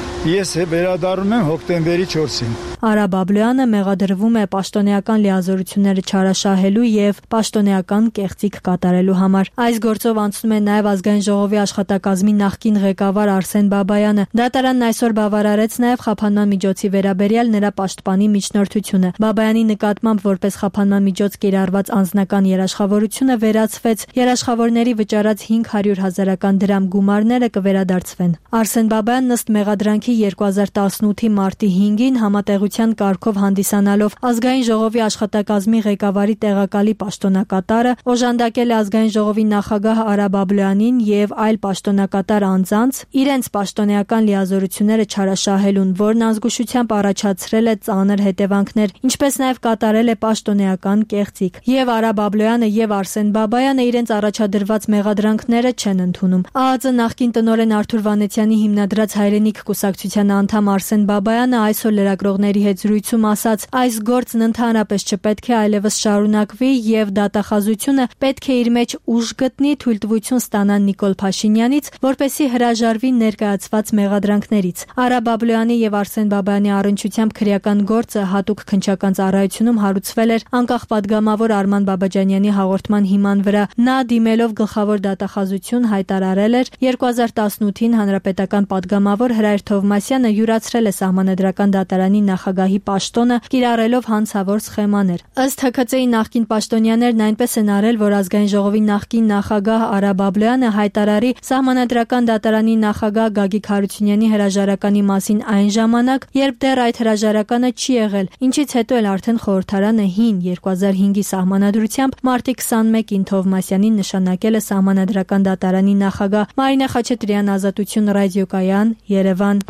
S11: ես վերադառնում եմ հոկտեմբերի չորսին։
S6: Արա Բաբլոյանը մեղադրվում է պաշտոնեական լիազորությունները չարաշահելու եւ պաշտոնեական կեղծիք կատարելու համար։ Այս գործով անցնում է նաեւ ազգային ժողովի աշխատակազմի նախկին ղեկավար Արսեն Բաբայանը։ Դատարանն այսօր բավարարեց նաեւ խափանման միջոցի վերաբերյալ նրա պաշտպանի միջնորդությունը։ Բաբայանի նկատմամբ որպես խափանման միջոց կիրառված անձնական երաշխավորությունը վերացվեց, երաշխավորների վճարած հինգ հարյուր հազարական դրամ գումարները կվերադարձվեն։ Արսեն Բաբայանն ըստ մեղադրանքի երկու հազար տասնութի մարտի հինգին համատեղության կարգով հանդիսանալով ազգային ժողովի աշխատակազմի ղեկավարի տեղակալի պաշտոնակատարը օժանդակել է ազգային ժողովի նախագահ Արա Բաբլոյանին եւ այլ պաշտոնակատար անձանց իրենց պաշտոնեական լիազորությունները չարաշահելուն, որն անզգուշությամբ առաջացրել է ծանր հետևանքներ, ինչպես նաեւ կատարել է պաշտոնեական կեղծիք։ Եվ Արա Բաբլոյանը եւ Արսեն Բաբայանը իրենց առաջադրված մեղադրանքները չեն ընդունում։ ԱԱԾ նախկին տնօրեն Արթուր Վանեցյանի հիմնադրած Հայրենիք կուսակցության անդամ Արսեն Բաբայանը այսօր լրագրողների հետ զրույցում ասաց, այս գործն ընդհանրապես չպետք է այլևս շարունակվի եւ դատախազությունը պետք է իր մեջ ուժ գտնի թույլտվություն ստանան Նիկոլ Փաշինյանից, որպեսզի հրաժարվի ներկայացված մեղադրանքներից։ Արա Բաբլոյանի եւ Արսեն Բաբայանի առնչությամբ քրեական գործը հատուկ քննչական ծառայությունում հարուցվել էր անկախ падգամավոր Արման Բաբաջանյանի հաղորդման հիման վրա։ Նա դիմելով գլխավոր դատախազություն հայտարարել էր երկու հազար տասնութին հանրապետական падգամավոր Հրայր Թովմասյանը յուրացրել է սահմանադրական դատարանի նախագահ նախագահի պաշտոնը, կիրառելով հանցավոր սխեմաներ։ Ըստ Հ K C-ի նախկին պաշտոնյաներն այնպես են արել, որ ազգային ժողովի նախկին նախագահ Արա Բաբլոյանը հայտարարի Սահմանադրական դատարանի նախագահ Գագիկ Հարությունյանի հրաժարականի մասին այն ժամանակ, երբ դեռ այդ հրաժարականը չի եղել, ինչից հետո էլ արդեն խորհրդարանը հին երկու հազար հինգի սահմանադրությամբ մարտի քսանմեկին Թովմասյանին նշանակել է Սահմանադրական դատարանի նախագահ։ Մարինե Խաչատրյան, Ազատություն ռադիոկայան, Երևան։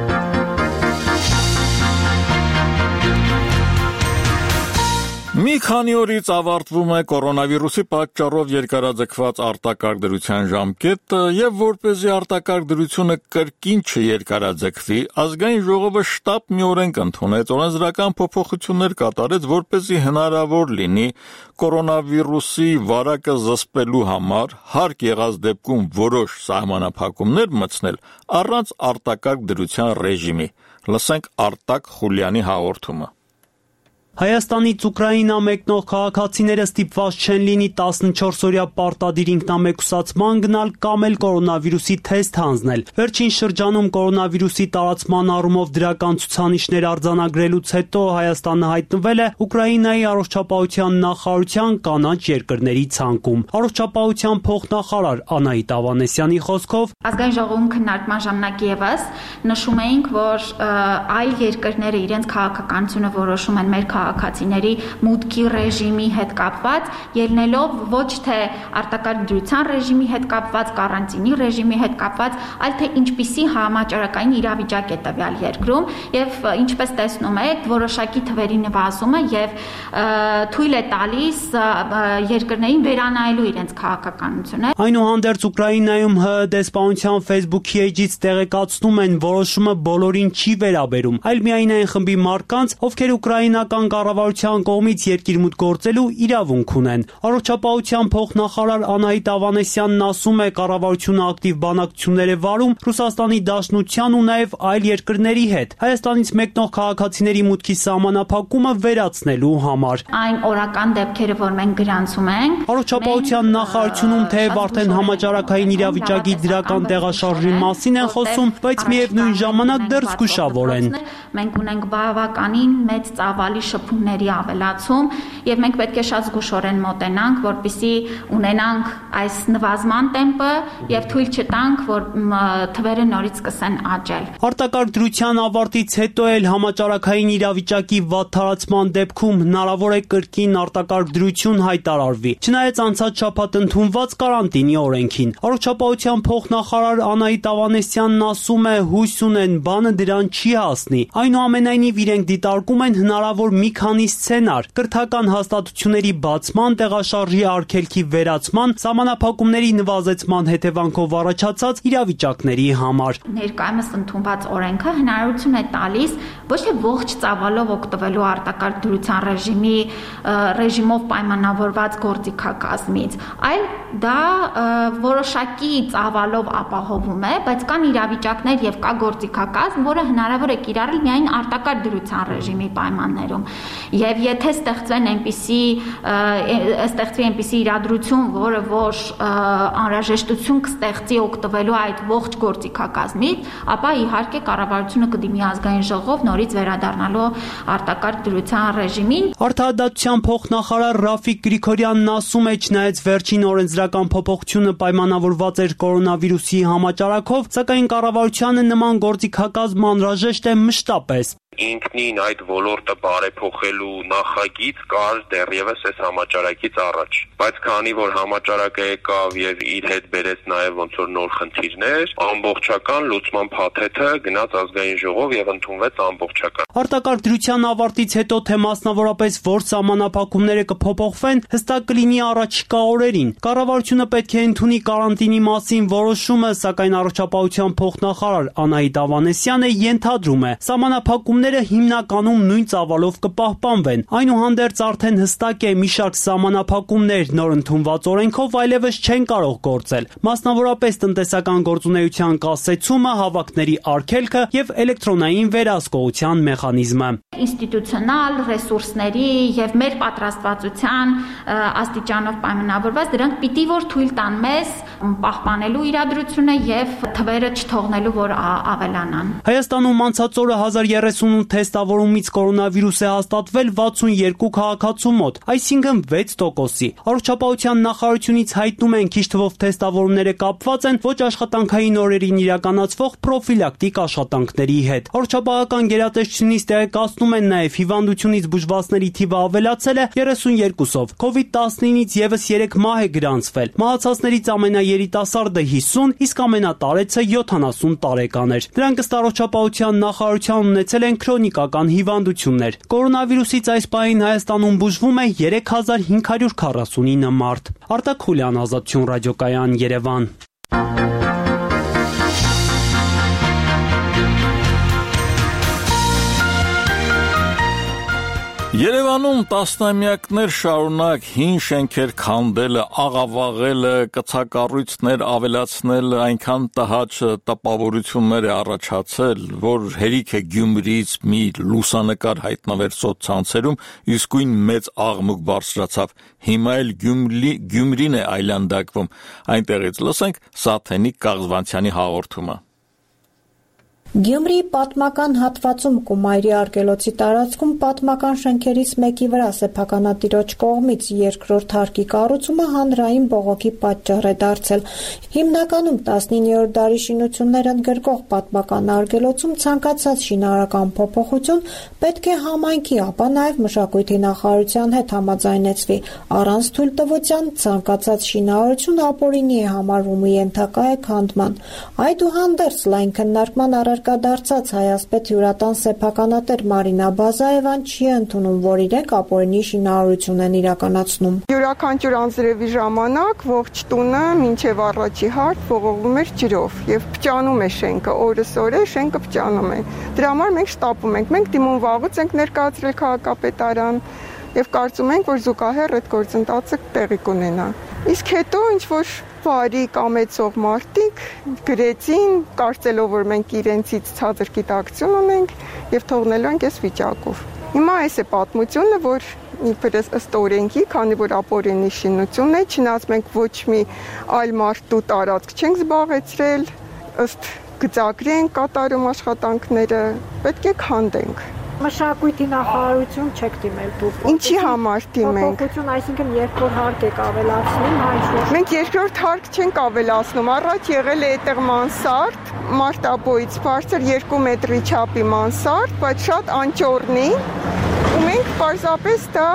S1: Մի քանի օրից ավարտվում է կորոնավիրուսի պատճառով երկարաձգված արտակարգ դրության ժամկետը եւ որպեսզի արտակարգ դրությունը կրկին չերկարաձգվի, ազգային ժողովը շտապ մի օրենք ընդունեց, օրենսդրական փոփոխություններ կատարեց, որպեսզի հնարավոր լինի կորոնավիրուսի վարակը զսպելու համար հարկ եղած դեպքում որոշ սահմանափակումներ մտցնել առանց արտակարգ դրության ռեժիմի։ Լսենք Արտակ Խուլյանի հաղորդումը։
S10: Հայաստանից Ուկրաինա մեկնող քաղաքացիները ստիպված չեն լինի տասնչորսօրյա պարտադիր ինքնամեկուսացման գնալ կամ էլ կորոնավիրուսի թեստ հանձնել։ Վերջին շրջանում կորոնավիրուսի տարածման առումով դրական ցուցանիշներ արձանագրելուց հետո Հայաստանը հայտնվել է Ուկրաինայի առողջապահության նախարարության կանաչ երկրների ցանկում։ Առողջապահության փոխնախարար Անահիտ Ավանեսյանի խոսքով
S12: ազգային ժողովում քննարկման ժամանակ եւս նշում էինք, որ այլ երկրները իրենց քաղաքականությունը որոշում են մեր քաղաքացիների մուտքի ռեժիմի հետ կապված, ելնելով ոչ թե արտակարգ դրության ռեժիմի հետ կապված, կարանտինի ռեժիմի հետ կապված, այլ թե ինչպիսի համաճարակային իրավիճակ է տվյալ երկրում եւ ինչպես տեսնում եք, որոշակի թվերի նվազումը եւ թույլ է տալիս երկրներին վերանայելու իրենց քաղաքականությունը։
S10: Այնուհանդերձ Ուկրաինայում ՀՀ դեսպանության Facebook-ի էջից տեղեկացնում են, որոշումը բոլորին չի վերաբերում, այլ միայն այն խմբի մարդկանց, ովքեր ուկրաինական կառավարության կողմից երկիրմուտ գործելու իրավունք ունեն։ Առողջապահության փոխնախարար Անահիտ Ավանեսյանն ասում է, կառավարությունը ակտիվ բանակցություններ է վարում Ռուսաստանի Դաշնության ու նաև այլ երկրների հետ Հայաստանից մեկնող քաղաքացիների մուտքի սահմանափակումը վերացնելու համար։
S12: Այն օրական դեպքերը, որ մենք գրանցում ենք,
S10: Առողջապահության նախարարությունում թեև արդեն համաճարակային իրավիճակի դրական տեղաշարժի մասին են խոսում, բայց միևնույն ժամանակ դեռ զգուշավոր են։
S12: Մենք ունենք բավականին մեծ ծավալի շփումների ավելացում եւ մենք պետք է շատ զգուշորեն մոտենանք, որպեսզի ունենանք այս նվազման տեմպը եւ թույլ չտանք, որ թվերը նորից սկսեն աճել։
S10: Արտակարգ դրության ավարտից հետո էլ համաճարակային իրավիճակի վատթարացման դեպքում հնարավոր է կրկին արտակարգ դրություն հայտարարվի։ Չնայած անցած շաբաթ ընդունված կարանտինի օրենքին, առողջապահության փոխնախարար Անահիտ Ավանեսյանն ասում է, հույս ունեն, բանը դրան չի հասնի։ Այնուամենայնիվ իրենք դիտարկում են հնարավոր մի քանի սցենար՝ կրթական հաստատությունների բացման, տեղաշարժի արգելքի վերացման, սահմանափակումների նվազեցման հետևանքով առաջացած իրավիճակների համար։
S12: Ներկայումս ընդունված օրենքը հնարավորություն է տալիս ոչ թե ողջ ծավալով օգտվելու արտակարգ դրության ռեժիմի ռեժիմով պայմանավորված գործիքակազմից, այլ դա որոշակի ծավալով ապահովում է, բայց կան իրավիճակներ եւ կա գործիքակազմ, որը հնարավոր է կիրառել միայն արտակարգ դրության ռեժիմի պայմաններում։ Եվ եթե ստեղծվեն այնպիսի ստեղծվի այնպիսի իրադրություն, որը որ անհրաժեշտություն կստեղծի օգտվելու այդ ողջ գործիքակազմից, ապա իհարկե կառավարությունը կդիմի ազգային ժողով նորից վերադառնալու արտակարգ դրության ռեժիմին։
S10: Արտահայտության փոխնախարար Ռաֆիկ Գրիգորյանն ասում է, չնայած վերջին օրենսդրական փոփոխությունը պայմանավորված էր կորոնավիրուսի համաճարակով, սակայն կառավարությանը նման գործիքակազմ անհրաժեշտ է մշտապես։
S13: Ինքնին այդ ոլորտը բարեփոխելու նախագիծ կար դեռևս այս համաճարակից առաջ, բայց քանի որ համաճարակը եկավ եւ իր հետ բերեց նաեւ ոնց որ նոր խնդիրներ, ամբողջական լուծման փաթեթը գնաց ազգային ժողով եւ ընդունվեց ամբողջական։
S10: Արտակարգ դրության ավարտից հետո թե մասնավորապես որ սահմանափակումները կփոփոխվեն, հստակ կլինի առաջիկա օրերին։ Կառավարությունը պետք է ընդունի կարանտինի մասին որոշումը, սակայն առողջապահության փոխնախարար Անահիտ Ավանեսյանը ենթադրում է, սահմանափակումները հիմնականում նույն ծավալով կպահպանվեն։ Այնուհանդերձ արդեն հստակ է մի շարք սահմանափակումներ նոր ընդունված օրենքով այլևս չեն կարող գործել, մասնավորապես տնտեսական գործունեության կասեցումը, հավաքների արգելքը եւ էլեկտրոնային վերահսկողության մեխանիզմը։
S12: Ինստիտուցիոնալ ռեսուրսների եւ մեր պատրաստվածության աստիճանով պայմանավորված դրանք պիտի որ թույլ տան մեզ պահպանելու իրադրությունը եւ թվերը չթողնելու որ ավելանան։
S10: Հայաստանում անցած օրը հազար երեսուն Հայաստանում թեստավորումից կորոնավիրուս է հաստատվել վաթսունյոթ քաղաքացու մոտ, այսինքն վեց տոկոսի։ Առողջապահության նախարարությունից հայտնում են քիչ թվով թեստավորումները կապված են ոչ աշխատանքային օրերին իրականացվող պրոֆիլակտիկ աշխատանքների հետ։ Առողջապահական գերատեսչությունից տեղեկացնում են նաև հիվանդությունից բուժվածների թիվը ավելացել է երեսունյոթով։ կովիդ տասնինից եւս երեք մահ է գրանցվել։ Մահացածներից ամենաերիտասարդը հիսուն, իսկ ամենատարեցը յոթանասուն տարեկան էր։ Դրանք ըստ առողջապահության նախարարության ունեցել են քրոնիկական հիվանդություններ։ Կորոնավիրուսից այս պահին Հայաստանում բուժվում է երեք հազար հինգ հարյուր քառասունինը մարդ։ Արտակ Խուլյան, Ազատություն ռադիոկայան, Երևան։
S1: Երևանում տասնամյակներ շարունակ հին շենքեր քանդելը, աղավաղելը, կցակառույցներ ավելացնելը այնքան տհաճ տպավորություններ է առաջացել, որ հերիք է Գյումրիից մի լուսանկար հայտնվեր սոցցանցերում, իսկույն մեծ աղմուկ բարձրացավ։ Հիմա էլ Գյումրին է այլանդակվում։ Այնտեղից լսենք Սաթենիկ Կաղզվանցյանի հաղորդումը։
S14: Գյումրիի պատմական հատվածում Կումայրի արգելոցի տարածքում պատմական շենքերից մեկի վրա սեփականատիրոջ կողմից երկրորդ հարկի կառուցումը հանրային բողոքի պատճառ է դարձել։ Հիմնականում տասնիններորդ դարի շինություններ ընդգրկող պատմական արգելոցում ցանկացած շինարարական փոփոխություն պետք է համայնքի, ապա նաև մշակույթի նախարարության հետ համաձայնեցվի։ Առանց թույլտվության ցանկացած շինարարություն ապօրինի է համարվում ու ենթակա է քանդման։ Այդուհանդերձ լայն քննարկման առարկա դարձած Հայասպետ հյուրատան սեփականատեր Մարինա Բազաևան չի ընդունում, որ իրենք ապօրինի շինարարություն են իրականացնում։
S16: Յուրաքանչյուր անձրևի ժամանակ ողջ տունը մինչև առաջի հարթ ողողվում էր ջրով եւ փճանում է շենքը, օրըսօր շենքը փճանում է։ Դրա համար մենք շտապում ենք, մենք դիմում վաղուց ենք ներկայացրել քաղաքապետարան եւ կարծում ենք, որ զուգահեռ այդ գործընթացը տեղի կունենա։ Իսկ հետո ինչ որ բարի կամեցող մարդիկ գրեցին, կարծելով, որ մենք իրենցից ցածր գիտակցություն ունենք եւ թողնելու ենք այս վիճակով։ Հիմա այս է պատմությունը, որ իբր ըստ օրենքի, քանի որ ապօրինի շինություն է, չնայած մենք ոչ մի այլ մարդու տարածք չենք զբաղեցրել, ըստ գծագրի են կատարում աշխատանքները, պետք է քանդենք։
S17: Մշակույթի նախարարություն չեք դիմել դուք։
S16: Ինչի համար դիմենք։
S17: Փոփոխություն, այսինքն երկրորդ հարկ եք ավելացնում, հայ։
S16: Մենք երկրորդ հարկ չենք ավելացնում, առաջ եղել է այդտեղ մանսարդ, մարտաբոյից բարձր երկու մետրի չափի մանսարդ, բայց շատ անճոռնի, ու մենք պարզապես դա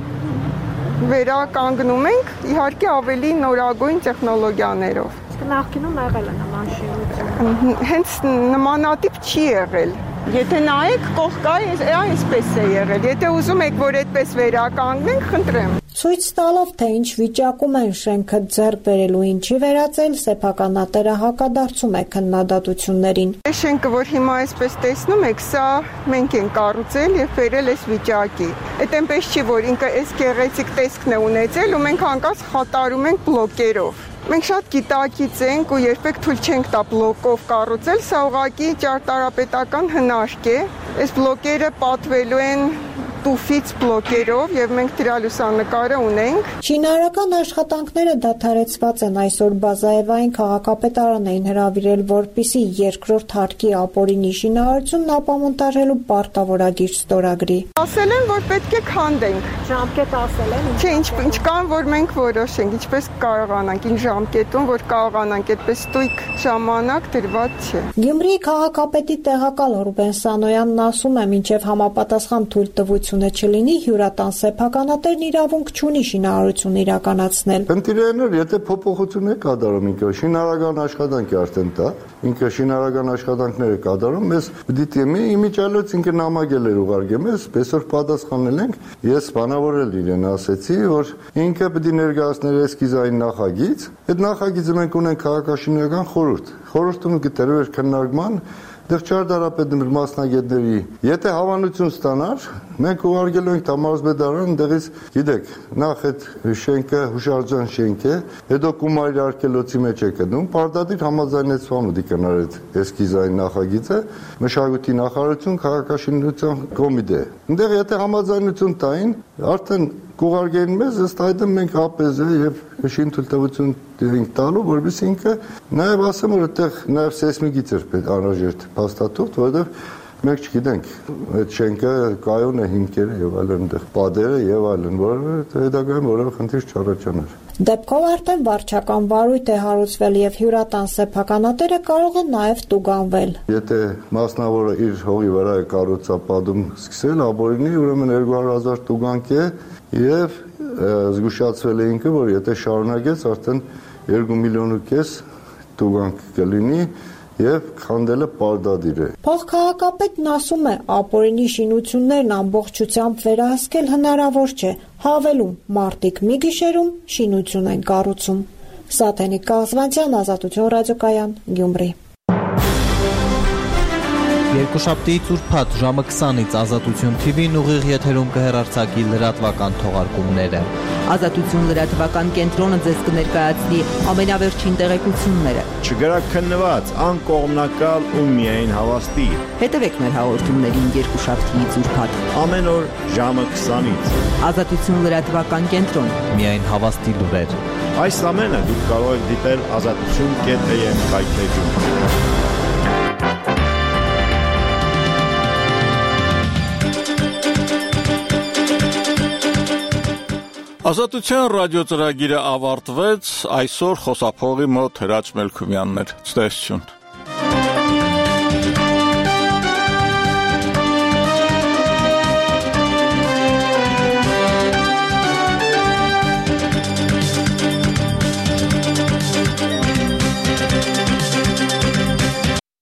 S16: վերականգնում ենք, իհարկե ավելի նորագույն տեխնոլոգիաներով։
S17: Նախկինում եղել է նման շինություն։
S16: Հենց նմանատիպ չի եղել։ Եթե նայեք կողքայ, այսպես է եղել։ Եթե ուզում եք, որ այդպես վերականգնենք, խնդրեմ։
S14: Ցույց տալով, թե ինչ վիճակում են շենքը ձեռք բերելու ինչի վերածել, սեփականատերը հակադարձում է քննադատություններին։
S16: Այս շենքը, որ հիմա այսպես տեսնում եք, սա մենք ենք կառուցել եւ բերել այս վիճակի։ Այդ այնպես չի, որ ինքը այս գեղեցիկ տեսքն է ունեցել ու մենք հանկարծ խատարում ենք բլոկերով։ Մենք շատ գիտակից ենք ու երբեք թույլ չենք տա բլոկով կառուցել, սա ուղղակի ճարտարապետական հնարք է։ Այս բլոկերը պատվելու են տուֆից բլոկերով եւ մենք դրա լուսանկարը ունենք։
S14: Շինարարական աշխատանքները դադարեցված են, այսօր Բազաևային քաղաքապետարան էին հրավիրել, որպիսի երկրորդ հարկի ապօրինի շինարարությունն ապամոնտաժելու պարտավորագիր ստորագրի։
S16: Ասել են, որ պետք է քանդենք։
S17: Ժամկետ ասել են։
S16: Չէ, ինչ ինչ կան, որ մենք որոշենք, ինչպես կարողանանք, ինչ ժամկետում, որ կարողանանք, այդպես ստույգ ժամանակ դրված չէ։
S14: Գյումրիի քաղաքապետի տեղակալ Ռուբեն Սանոյանն ասում է, մինչև համապատասխան թույլտվություն չլինի, հյուրատան սեփականատերն իրավունք չունի շինարարություն իրականացնել։
S24: Ընտիրայիններ, եթե փոփոխություն է կատարում ինքը շինարարական աշխատանք է արդեն դա, ինքը շինարարական աշխատանքներ է կատարում, մեզ պիտի դիմի, իմիջիալոց ինքը նամակել էր ուղարկել մեզ, այսօր պատասխանել ենք, ես բանավորել իրեն ասեցի, որ ինքը պիտի ներկայացներ էսքիզային նախագիծ, այդ նախագիծը մենք ունենք քաղաքաշինական խորհուրդ, խորհուրդում գտնվեր քննարկման դեռ չարդարապետն մեր մասնագետների, եթե հավանություն ստանար, մենք ուղարկելու ենք Համազբեդարան, դեղից, գիտեք, նախ այդ շենքը հուշարձան շենք է, հետո Կումայրի արգելոցի մեջ է գնում, պարտադիր համաձայնեցվան ու դիկնար այդ էսքիզային նախագիծը, մշակույթի նախարարություն, քաղաքաշինության կոմիտե։ Այնտեղ եթե համաձայնություն տային, արդեն կուղարկեին մեզ, ըստ այդմ մենք ԱՊԶ եւ շին թույլտվություն դինք տալու, որովհետեւ ինքը նաեւ ասեմ, որ այդտեղ նաեւ սեյսմիկից էր պետք անհրաժեշտ փաստաթուղթ, որովհետեւ Մենք չգիտենք, այդ շենքը կայուն է, հիմքերը եւ այլն, այնտեղ պատերը եւ այլն, որովհետեւ հետագայում որևէ խնդիր չառաջանար։
S14: Դեպքով արդեն վարչական վարույթ է հարուցվել եւ հյուրատան սեփականատերը կարող է նաեւ տուգանվել։ Եթե մասնավորը իր հողի վրա է կառուցապատում սկսել, ապօրինի ուրեմն երկու հարյուր հազար տուգանք է եւ զգուշացվել է ինքը, որ եթե շարունակեց, արդեն երկու միլիոն ու կես տուգանք կլինի եւ քանդելը պարտադիր է։ Փոխքաղաքապետն ասում է, ապօրինի շինություններն ամբողջությամբ վերահսկել հնարավոր չէ, հավելում մարտիկ մի գիշերում շինություն են կառուցում։ Սաթենիկ Կազվանցյան, Ազատություն ռադիոկայան, Գյումրի։
S2: Երկուշաբթիից ուրբաթ ժամը քսանից Ազատություն թի վին ուղիղ եթերում կհեռարձակի լրատվական թողարկումները։
S15: Ազատություն լրատվական կենտրոնը ձեզ կներկայացնի ամենավերջին տեղեկությունները։
S18: Չգրաքննված, անկողմնակալ ու միայն հավաստի։
S15: Հետևեք մեր հաղորդումներին երկուշաբթիից ուրբաթ
S18: ամեն օր ժամը քսանից։
S15: Ազատություն լրատվական կենտրոն։
S2: Միայն հավաստի լուրեր։
S18: Այս ամենը դուք կարող եք դիտել ազատություն կետ am կայքէջում։
S1: Ազատության ռադիո ծրագիրը ավարտվեց, այսօր խոսափողի մոտ Հրաչ Մելքումյանն էր։ Ցտեսություն։